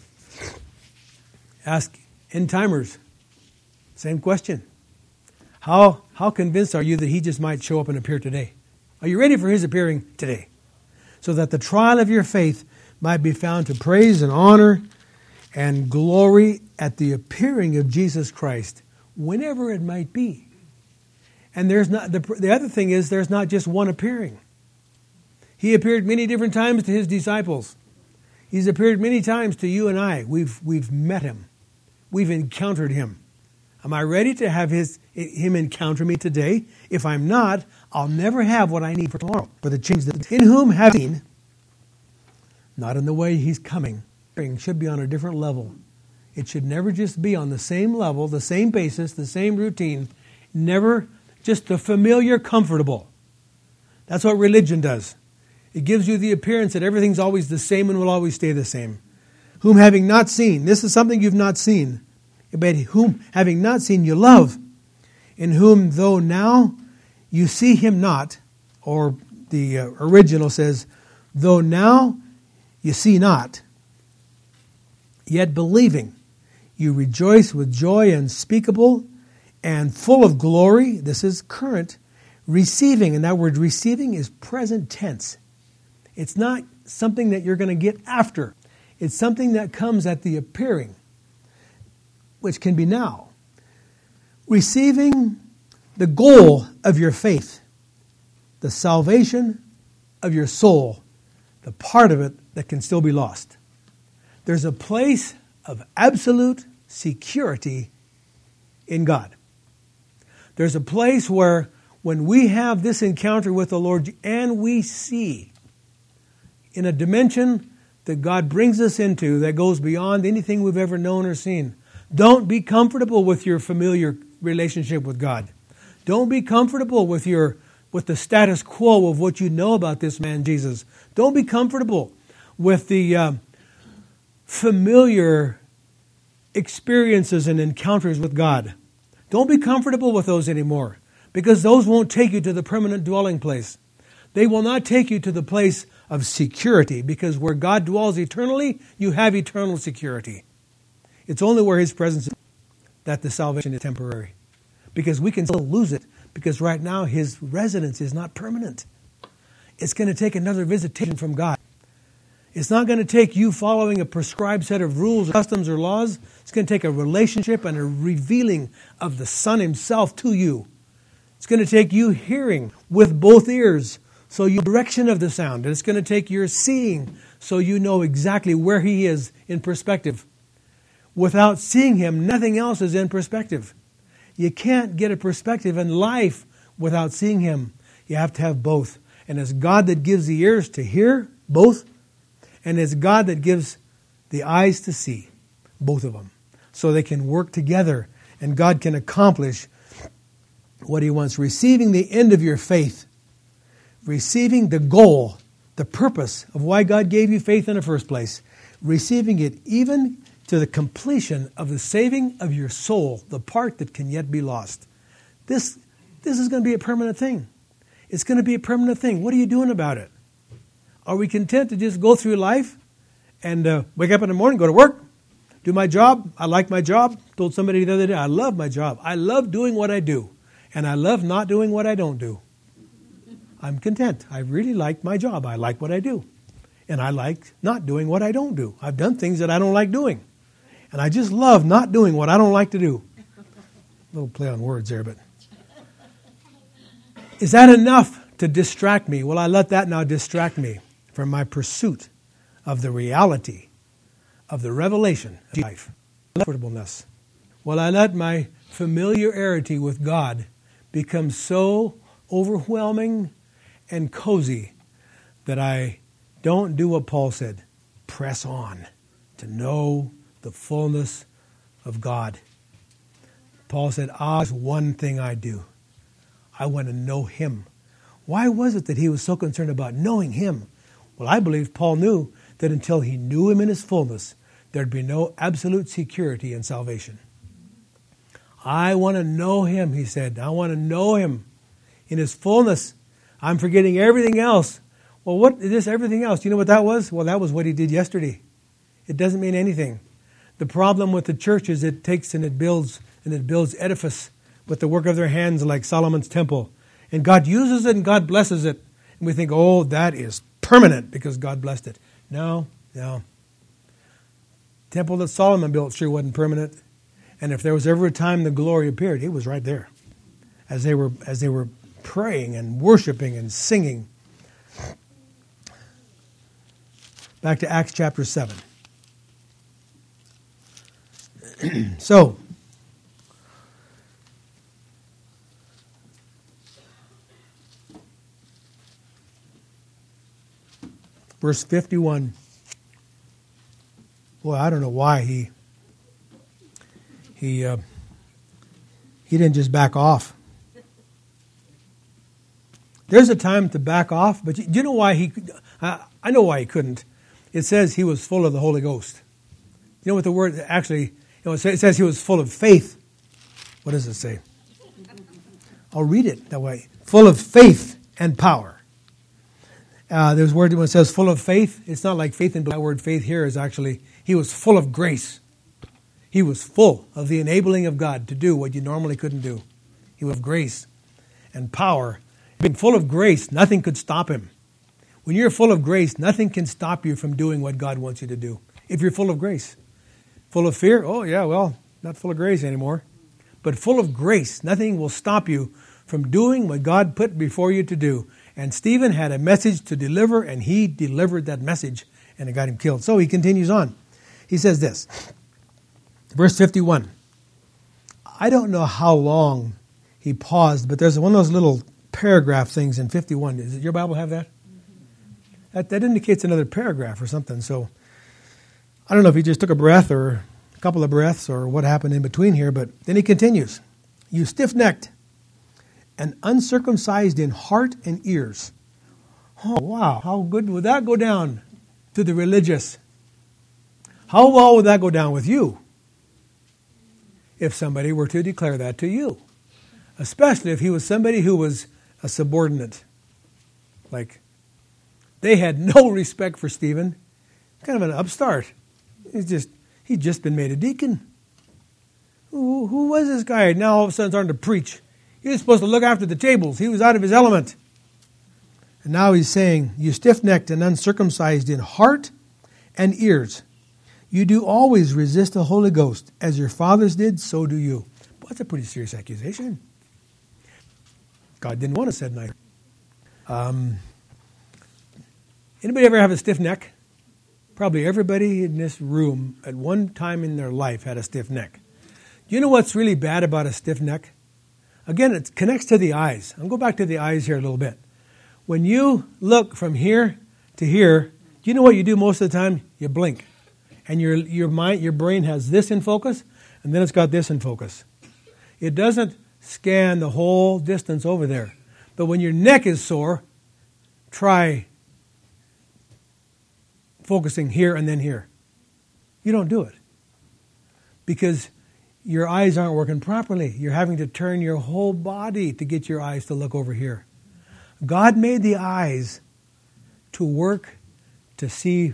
Ask end-timers, same question. How convinced are you that He just might show up and appear today? Are you ready for His appearing today? So that the trial of your faith might be found to praise and honor and glory at the appearing of Jesus Christ, whenever it might be. And there's not the other thing is there's not just one appearing. He appeared many different times to His disciples. He's appeared many times to you and I. We've met Him. We've encountered Him. Am I ready to have Him encounter me today? If I'm not, I'll never have what I need for tomorrow. For the change that in whom having, not in the way He's coming, should be on a different level. It should never just be on the same level, the same basis, the same routine. Never just the familiar, comfortable. That's what religion does. It gives you the appearance that everything's always the same and will always stay the same. Whom having not seen, this is something you've not seen, but whom having not seen you love, in whom though now you see Him not, or the original says, though now you see not, yet believing, you rejoice with joy unspeakable and full of glory. This is current. Receiving, and that word receiving is present tense. It's not something that you're going to get after. It's something that comes at the appearing, which can be now. Receiving the goal of your faith, the salvation of your soul, the part of it that can still be lost. There's a place of absolute security in God. There's a place where when we have this encounter with the Lord and we see in a dimension that God brings us into that goes beyond anything we've ever known or seen. Don't be comfortable with your familiar relationship with God. Don't be comfortable with the status quo of what you know about this man Jesus. Don't be comfortable with the familiar experiences and encounters with God. Don't be comfortable with those anymore, because those won't take you to the permanent dwelling place. They will not take you to the place of security, because where God dwells eternally, you have eternal security. It's only where His presence is that the salvation is temporary. Because we can still lose it, because right now His residence is not permanent. It's going to take another visitation from God. It's not going to take you following a prescribed set of rules, or customs, or laws. It's going to take a relationship and a revealing of the Son himself to you. It's going to take you hearing with both ears, so you direction of the sound. And it's going to take your seeing, so you know exactly where he is in perspective. Without seeing him, nothing else is in perspective. You can't get a perspective in life without seeing him. You have to have both. And it's God that gives the ears to hear both, and it's God that gives the eyes to see both of them, so they can work together and God can accomplish what he wants. Receiving the end of your faith, receiving the goal, the purpose of why God gave you faith in the first place, receiving it even to the completion of the saving of your soul, the part that can yet be lost. This is going to be a permanent thing. It's going to be a permanent thing. What are you doing about it? Are we content to just go through life and wake up in the morning, go to work, do my job? I like my job. Told somebody the other day, I love my job. I love doing what I do. And I love not doing what I don't do. I'm content. I really like my job. I like what I do. And I like not doing what I don't do. I've done things that I don't like doing. And I just love not doing what I don't like to do. A little play on words there, but... Is that enough to distract me? Will I let that now distract me from my pursuit of the reality of the revelation of life? Comfortableness. Will I let my familiarity with God become so overwhelming and cozy that I don't do what Paul said? Press on to know the fullness of God. Paul said, there's one thing I do. I want to know him. Why was it that he was so concerned about knowing him? Well, I believe Paul knew that until he knew him in his fullness, there'd be no absolute security in salvation. I want to know him, he said. I want to know him in his fullness. I'm forgetting everything else. Well, what is this everything else? Do you know what that was? Well, that was what he did yesterday. It doesn't mean anything. The problem with the church is it takes and it builds edifice with the work of their hands like Solomon's temple. And God uses it and God blesses it. And we think, oh, that is permanent because God blessed it. No. Temple that Solomon built sure wasn't permanent. And if there was ever a time the glory appeared, it was right there. As they were praying and worshiping and singing. Back to Acts chapter 7. So, verse 51. Well, I don't know why he didn't just back off. There's a time to back off, but do you know why I know why he couldn't. It says he was full of the Holy Ghost. You know what the word actually, it says he was full of faith. What does it say? I'll read it that way. Full of faith and power. There's a word when it says full of faith. It's not like faith in that word faith here is actually, he was full of grace. He was full of the enabling of God to do what you normally couldn't do. He was grace and power. Being full of grace, nothing could stop him. When you're full of grace, nothing can stop you from doing what God wants you to do. If you're full of grace. Full of fear? Oh yeah, well, not full of grace anymore. But full of grace, nothing will stop you from doing what God put before you to do. And Stephen had a message to deliver, and he delivered that message, and it got him killed. So he continues on. He says this, verse 51. I don't know how long he paused, but there's one of those little paragraph things in 51. Does your Bible have that? That indicates another paragraph or something. So I don't know if he just took a breath or a couple of breaths or what happened in between here, but then he continues. You stiff-necked and uncircumcised in heart and ears. Oh, wow. How good would that go down to the religious? How well would that go down with you if somebody were to declare that to you? Especially if he was somebody who was a subordinate. Like, they had no respect for Stephen. Kind of an upstart. He'd just been made a deacon. Who was this guy? Now all of a sudden starting to preach. He was supposed to look after the tables. He was out of his element. And now he's saying, you stiff-necked and uncircumcised in heart and ears. You do always resist the Holy Ghost. As your fathers did, so do you. Well, that's a pretty serious accusation. God didn't want us that night. Anybody ever have a stiff neck? Probably everybody in this room at one time in their life had a stiff neck. Do you know what's really bad about a stiff neck? Again, it connects to the eyes. I'll go back to the eyes here a little bit. When you look from here to here, do you know what you do most of the time? You blink. And your brain has this in focus, and then it's got this in focus. It doesn't scan the whole distance over there. But when your neck is sore, try focusing here and then here. You don't do it. Because your eyes aren't working properly. You're having to turn your whole body to get your eyes to look over here. God made the eyes to work to see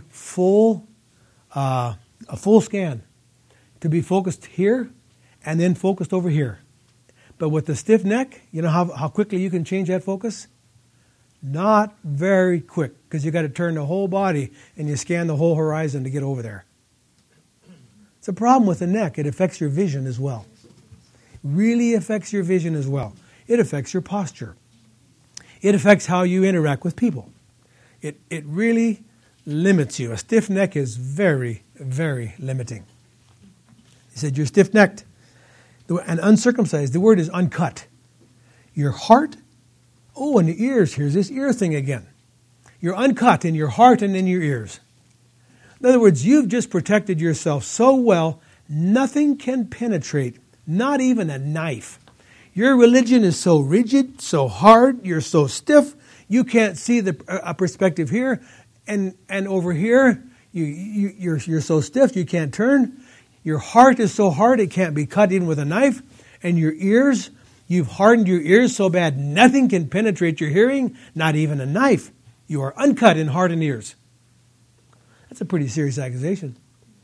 a full scan, to be focused here and then focused over here. But with the stiff neck, you know how quickly you can change that focus? Not very quick, because you got to turn the whole body and you scan the whole horizon to get over there. It's a problem with the neck. It affects your vision as well. Really affects your vision as well. It affects your posture. It affects how you interact with people. It really limits you. A stiff neck is very, very limiting. He said, you're stiff-necked and uncircumcised. The word is uncut. Your heart, and the ears. Here's this ear thing again. You're uncut in your heart and in your ears. In other words, you've just protected yourself so well, nothing can penetrate, not even a knife. Your religion is so rigid, so hard, you're so stiff, you can't see a perspective here, and over here, you're so stiff you can't turn. Your heart is so hard it can't be cut even with a knife, and your ears, you've hardened your ears so bad nothing can penetrate your hearing, not even a knife. You are uncut in heart and ears. That's a pretty serious accusation.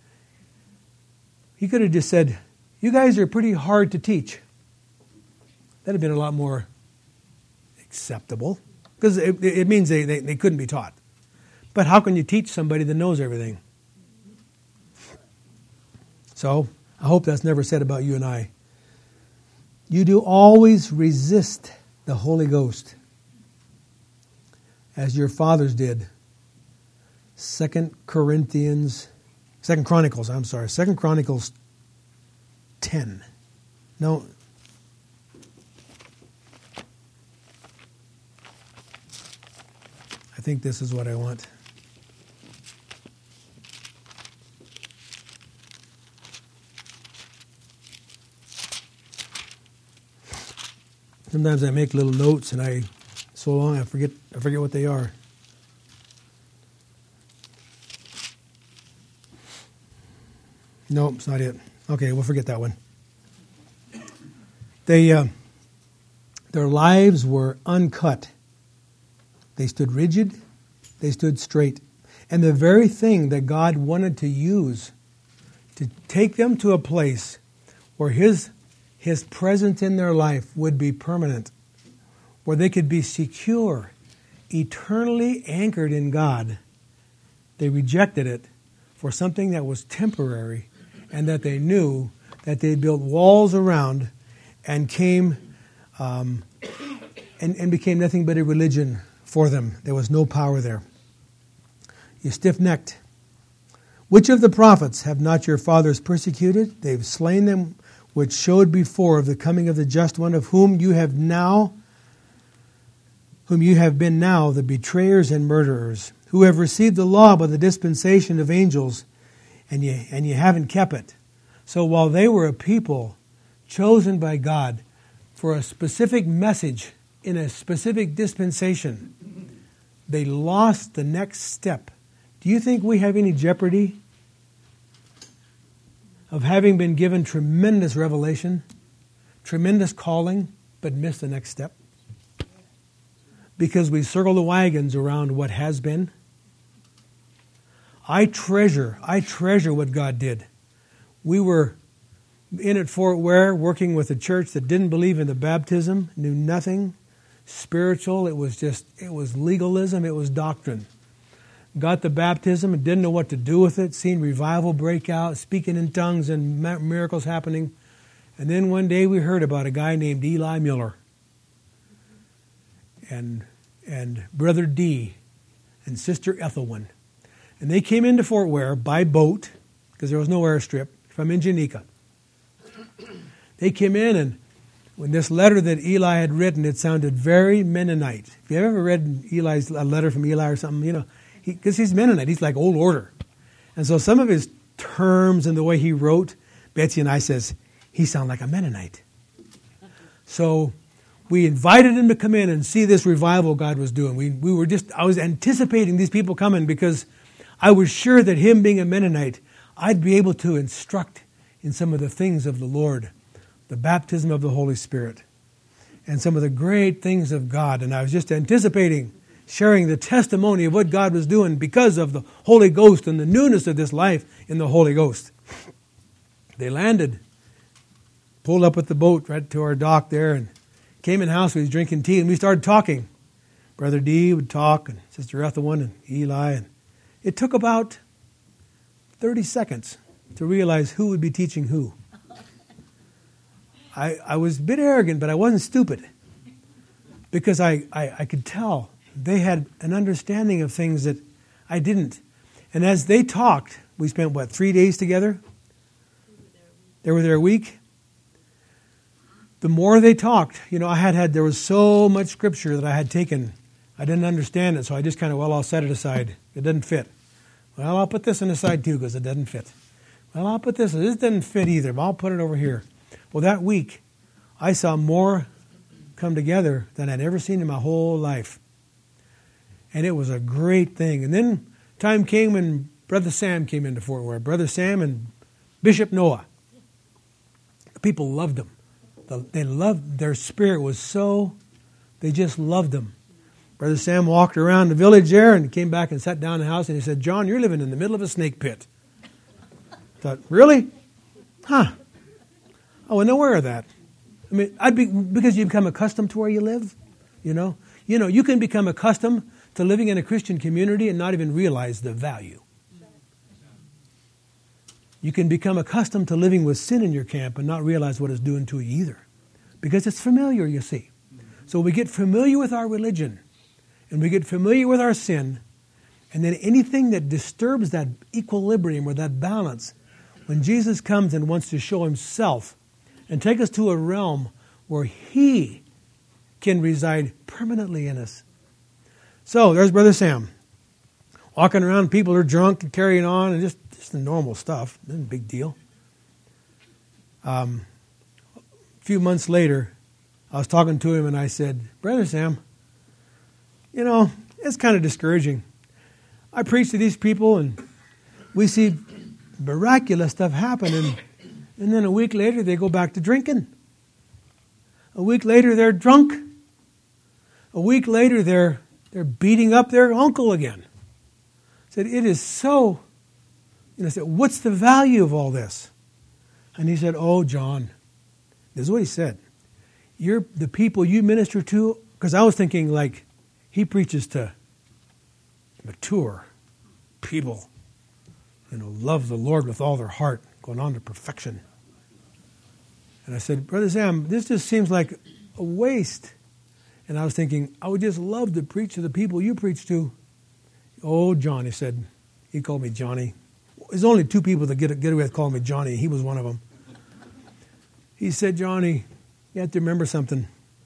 He could have just said, you guys are pretty hard to teach. That would have been a lot more acceptable, because it means they couldn't be taught. But how can you teach somebody that knows everything? So, I hope that's never said about you and I. You do always resist the Holy Ghost, as your fathers did. 2 Chronicles 10. No. I think this is what I want. Sometimes I make little notes and I forget what they are. No, it's not it. Okay, we'll forget that one. Their lives were uncut. They stood rigid. They stood straight. And the very thing that God wanted to use to take them to a place where His presence in their life would be permanent, where they could be secure, eternally anchored in God, they rejected it for something that was temporary, and that they knew that they built walls around and came and became nothing but a religion for them. There was no power there. You stiff-necked. Which of the prophets have not your fathers persecuted? They've slain them, which showed before of the coming of the just one, of whom you have been now the betrayers and murderers, who have received the law by the dispensation of angels, and you haven't kept it. So while they were a people chosen by God for a specific message in a specific dispensation, they lost the next step. Do you think we have any jeopardy of having been given tremendous revelation, tremendous calling, but missed the next step? Because we circle the wagons around what has been. I treasure what God did. We were in at Fort Ware working with a church that didn't believe in the baptism, knew nothing, spiritual. It was legalism. It was doctrine. Got the baptism and didn't know what to do with it. Seen revival break out, speaking in tongues and miracles happening. And then one day we heard about a guy named Eli Mueller and Brother D and Sister Ethelwyn. And they came into Fort Ware by boat, because there was no airstrip, from Injanika. They came in, and when this letter that Eli had written, it sounded very Mennonite. If you've ever read a letter from Eli or something, because he's Mennonite, he's like old order. And so some of his terms and the way he wrote, Betsy and I says, he sounded like a Mennonite. So we invited him to come in and see this revival God was doing. I was anticipating these people coming because I was sure that him being a Mennonite, I'd be able to instruct in some of the things of the Lord, the baptism of the Holy Spirit, and some of the great things of God. And I was just anticipating sharing the testimony of what God was doing because of the Holy Ghost and the newness of this life in the Holy Ghost. They landed, pulled up with the boat right to our dock there, and came in the house. We was drinking tea, and we started talking. Brother D would talk, and Sister Ethelwyn and Eli, and it took about 30 seconds to realize who would be teaching who. I was a bit arrogant, but I wasn't stupid, because I could tell they had an understanding of things that I didn't. And as they talked, we spent, 3 days together? They were there a week. The more they talked, there was so much scripture that I had taken. I didn't understand it, so I just I'll set it aside. It doesn't fit. Well, I'll put this on the side too because it doesn't fit. Well, I'll put this doesn't fit either, but I'll put it over here. Well, that week, I saw more come together than I'd ever seen in my whole life. And it was a great thing. And then time came when Brother Sam came into Fort Ware. Brother Sam and Bishop Noah. People loved him. They loved, their spirit was so, they just loved him. Brother Sam walked around the village there and came back and sat down in the house and he said, "John, you're living in the middle of a snake pit." I thought, really? Huh. I wasn't aware of that. I mean, because you become accustomed to where you live, you can become accustomed to living in a Christian community and not even realize the value. You can become accustomed to living with sin in your camp and not realize what it's doing to you either. Because it's familiar, you see. So we get familiar with our religion and we get familiar with our sin, and then anything that disturbs that equilibrium or that balance, when Jesus comes and wants to show himself and take us to a realm where he can reside permanently in us. So there's Brother Sam. Walking around, people are drunk and carrying on, and just the normal stuff. Nothing big deal. A few months later, I was talking to him and I said, "Brother Sam, it's kind of discouraging. I preach to these people and we see miraculous stuff happen, and then a week later they go back to drinking. A week later they're drunk. A week later they're beating up their uncle again." I said, "It is so..." I said, "What's the value of all this?" And he said, "Oh, John," this is what he said, "you're the people you minister to," because I was thinking like he preaches to mature people, love the Lord with all their heart, going on to perfection. And I said, "Brother Sam, this just seems like a waste." And I was thinking, I would just love to preach to the people you preach to. "Oh, John," he said, he called me Johnny. There's only two people that get away with calling me Johnny. He was one of them. He said, "Johnny, you have to remember something.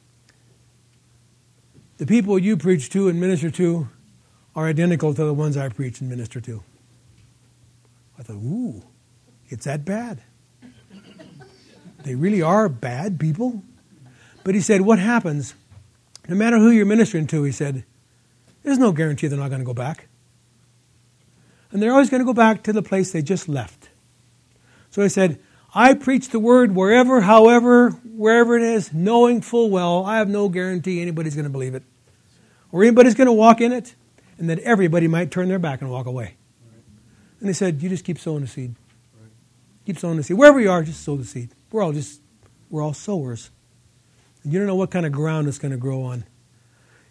The people you preach to and minister to are identical to the ones I preach and minister to." I thought, ooh, it's that bad. They really are bad people. But he said, what happens, no matter who you're ministering to, he said, there's no guarantee they're not going to go back. And they're always going to go back to the place they just left. So he said, I preach the word wherever, however, wherever it is, knowing full well I have no guarantee anybody's going to believe it. Or anybody's going to walk in it, and that everybody might turn their back and walk away. And he said, you just keep sowing the seed. Keep sowing the seed. Wherever you are, just sow the seed. We're all sowers. And you don't know what kind of ground it's going to grow on.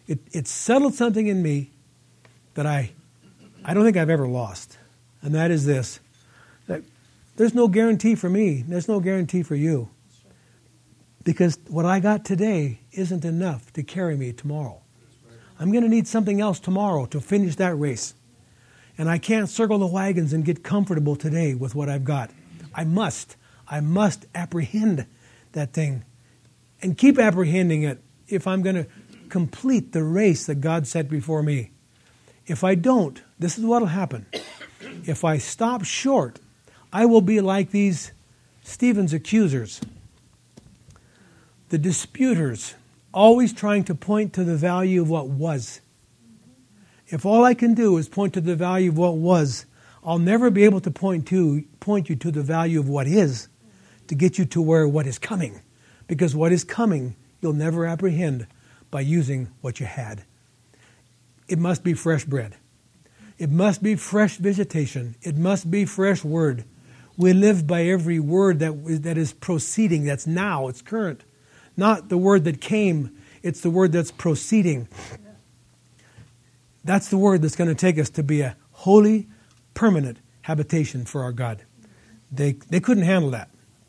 It settled something in me that I don't think I've ever lost. And that is this. That there's no guarantee for me. There's no guarantee for you. Because what I got today isn't enough to carry me tomorrow. I'm going to need something else tomorrow to finish that race. And I can't circle the wagons and get comfortable today with what I've got. I must apprehend that thing and keep apprehending it if I'm going to complete the race that God set before me. If I don't, this is what will happen. If I stop short, I will be like these Stephen's accusers, the disputers, always trying to point to the value of what was. If all I can do is point to the value of what was, I'll never be able to point you to the value of what is, to get you to where what is coming. Because what is coming, you'll never apprehend by using what you had. It must be fresh bread. It must be fresh vegetation. It must be fresh word. We live by every word that is proceeding, that's now, it's current. Not the word that came, it's the word that's proceeding. That's the word that's going to take us to be a holy, permanent habitation for our God. They couldn't handle that.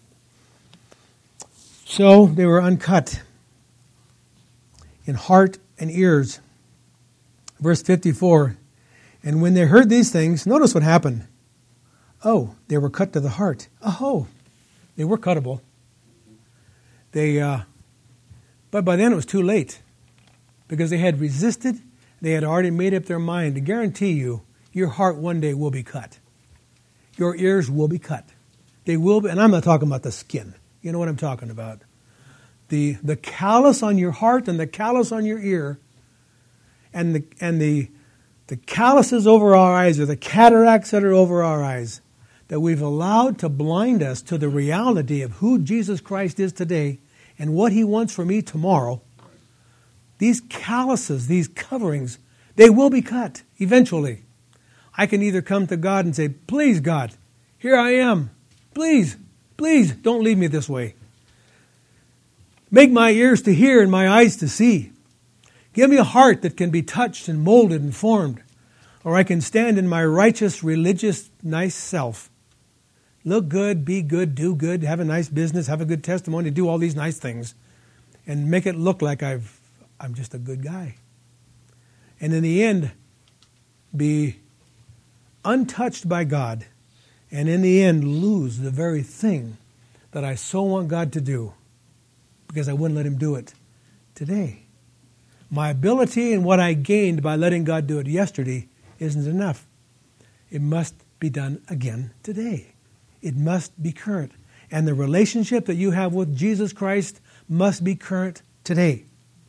So they were uncut in heart and ears. Verse 54, and when they heard these things, notice what happened. Oh, they were cut to the heart. Oh, they were cuttable. But by then it was too late because they had resisted. They had already made up their mind to guarantee you your heart one day will be cut. Your ears will be cut. They will be, and I'm not talking about the skin. You know what I'm talking about. The callus on your heart and the callus on your ear and the calluses over our eyes or the cataracts that are over our eyes that we've allowed to blind us to the reality of who Jesus Christ is today and what He wants for me tomorrow. These calluses, these coverings, they will be cut eventually. I can either come to God and say, please, God, here I am. Please, please don't leave me this way. Make my ears to hear and my eyes to see. Give me a heart that can be touched and molded and formed. Or I can stand in my righteous, religious, nice self. Look good, be good, do good, have a nice business, have a good testimony, do all these nice things. And make it look like I'm just a good guy. And in the end, be untouched by God. And in the end, lose the very thing that I so want God to do because I wouldn't let Him do it today. My ability and what I gained by letting God do it yesterday isn't enough. It must be done again today. It must be current. And the relationship that you have with Jesus Christ must be current today.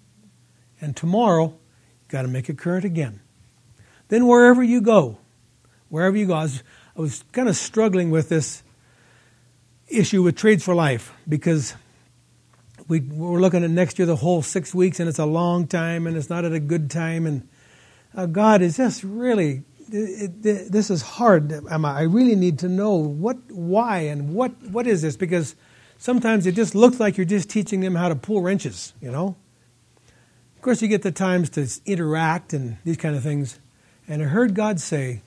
And tomorrow, you've got to make it current again. Then wherever you go, I was kind of struggling with this issue with Trades for Life because we're looking at next year, the whole 6 weeks, and it's a long time, and it's not at a good time. And God is just really, this is hard. I really need to know why, and what is this? Because sometimes it just looks like you're just teaching them how to pull wrenches, you know. Of course, you get the times to interact and these kind of things. And I heard God say,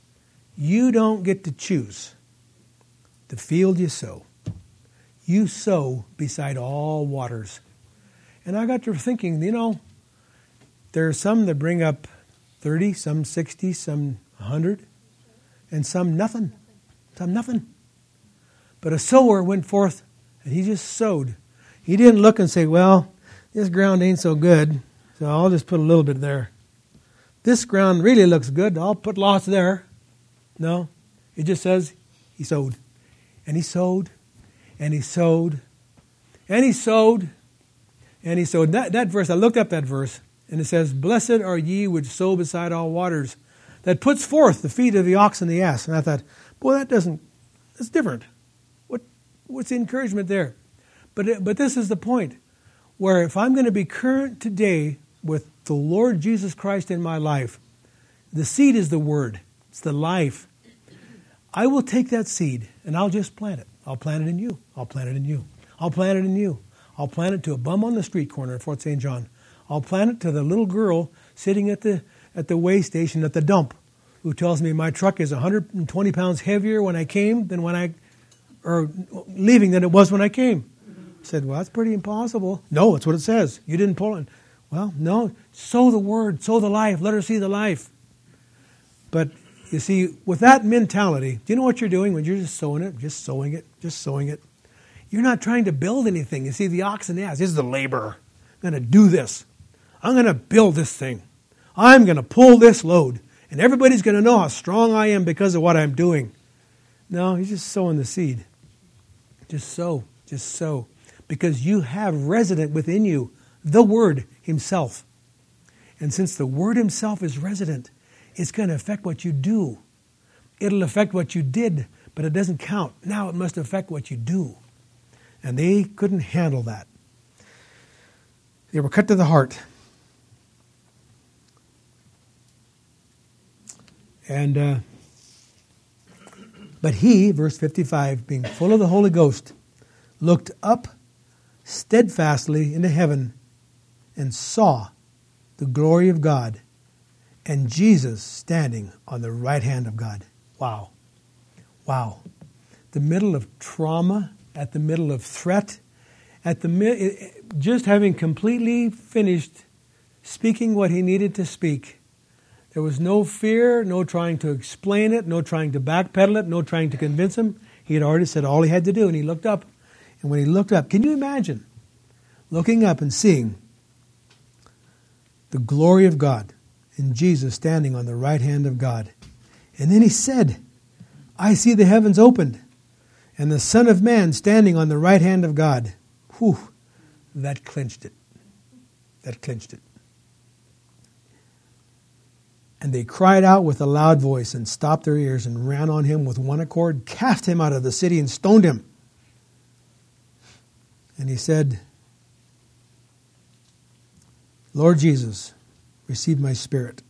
you don't get to choose the field you sow. You sow beside all waters. And I got to thinking, you know, there are some that bring up 30, some 60, some 100, and some nothing. Some nothing. But a sower went forth and he just sowed. He didn't look and say, well, this ground ain't so good, so I'll just put a little bit there. This ground really looks good, I'll put lots there. No, it just says he sowed. And he sowed. And he sowed. And he sowed. And he sowed. That verse, I looked up that verse, and it says, blessed are ye which sow beside all waters, that puts forth the feet of the ox and the ass. And I thought, boy, that's different. What's the encouragement there? But this is the point, where if I'm going to be current today with the Lord Jesus Christ in my life, the seed is the word. It's the life. I will take that seed and I'll just plant it. I'll plant it in you. I'll plant it in you. I'll plant it in you. I'll plant it to a bum on the street corner in Fort St. John. I'll plant it to the little girl sitting at the weigh station at the dump, who tells me my truck is 120 pounds heavier when I came than leaving than it was when I came. I said, well, that's pretty impossible. No, that's what it says. You didn't pull it. Well, no, sow the word, sow the life, let her see the life. But you see, with that mentality, do you know what you're doing when you're just sowing it, just sowing it, just sowing it? You're not trying to build anything. You see, the ox and the ass, this is the laborer. I'm going to do this. I'm going to build this thing. I'm going to pull this load. And everybody's going to know how strong I am because of what I'm doing. No, he's just sowing the seed. Just sow. Just sow. Because you have resident within you the Word Himself. And since the Word Himself is resident, it's going to affect what you do. It'll affect what you did, but it doesn't count. Now it must affect what you do. And they couldn't handle that. They were cut to the heart. And but he, verse 55, being full of the Holy Ghost, looked up steadfastly into heaven and saw the glory of God and Jesus standing on the right hand of God. Wow. Wow. The middle of trauma, at the middle of threat, just having completely finished speaking what he needed to speak. There was no fear, no trying to explain it, no trying to backpedal it, no trying to convince him. He had already said all he had to do, and he looked up. And when he looked up, can you imagine looking up and seeing the glory of God and Jesus standing on the right hand of God? And then he said, I see the heavens opened and the Son of Man standing on the right hand of God. Whew, that clinched it. That clinched it. And they cried out with a loud voice and stopped their ears and ran on him with one accord, cast him out of the city and stoned him. And he said, Lord Jesus, receive my spirit.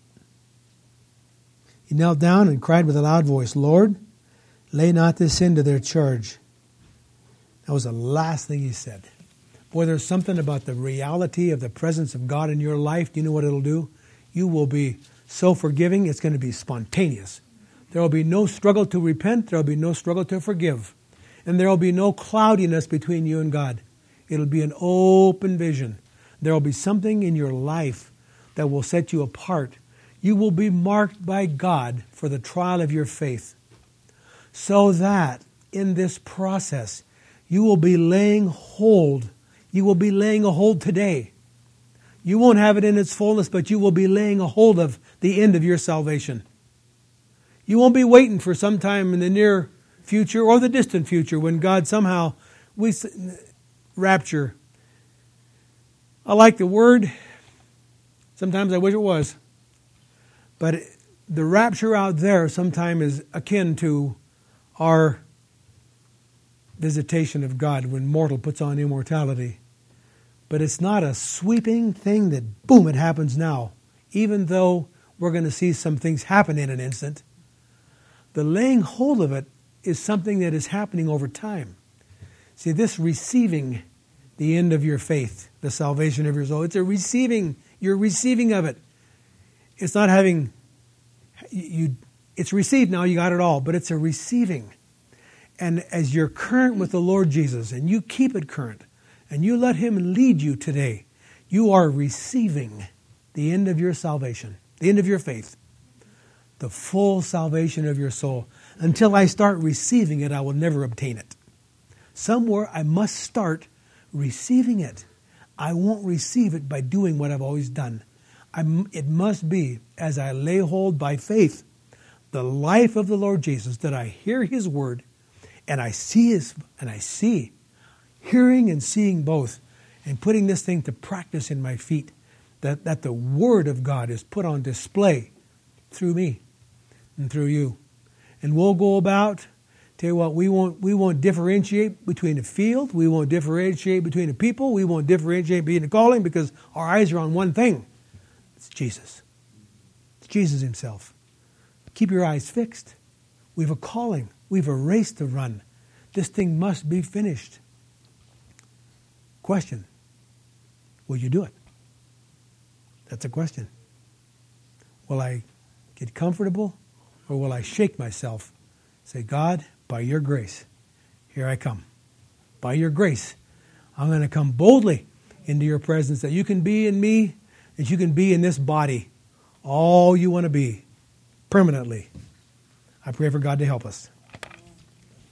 He knelt down and cried with a loud voice, Lord, lay not this sin to their charge. That was the last thing he said. Boy, there's something about the reality of the presence of God in your life. Do you know what it'll do? You will be so forgiving, it's going to be spontaneous. There will be no struggle to repent. There will be no struggle to forgive. And there will be no cloudiness between you and God. It'll be an open vision. There will be something in your life that will set you apart. You will be marked by God for the trial of your faith. So that in this process, you will be laying hold. You will be laying a hold today. You won't have it in its fullness, but you will be laying a hold of the end of your salvation. You won't be waiting for some time in the near future or the distant future when God somehow, rapture. I like the word. Sometimes I wish it was. But the rapture out there sometimes is akin to our visitation of God when mortal puts on immortality. But it's not a sweeping thing that, boom, it happens now. Even though we're going to see some things happen in an instant, the laying hold of it is something that is happening over time. See, this receiving the end of your faith, the salvation of your soul, it's a receiving, you're receiving of it. It's not having, it's received now, you got it all, but it's a receiving. And as you're current with the Lord Jesus, and you keep it current, and you let Him lead you today, you are receiving the end of your salvation, the end of your faith, the full salvation of your soul. Until I start receiving it, I will never obtain it. Somewhere I must start receiving it. I won't receive it by doing what I've always done. It must be, as I lay hold by faith, the life of the Lord Jesus, that I hear His word, and I see, hearing and seeing both, and putting this thing to practice in my feet, that the Word of God is put on display through me and through you. And we'll go about, tell you what, we won't differentiate between a field, we won't differentiate between a people, we won't differentiate between a calling, because our eyes are on one thing. It's Jesus. It's Jesus Himself. Keep your eyes fixed. We have a calling. We have a race to run. This thing must be finished. Question, will you do it? That's a question. Will I get comfortable, or will I shake myself? Say, God, by your grace, here I come. By your grace, I'm going to come boldly into your presence, that you can be in me, that you can be in this body, all you want to be, permanently. I pray for God to help us.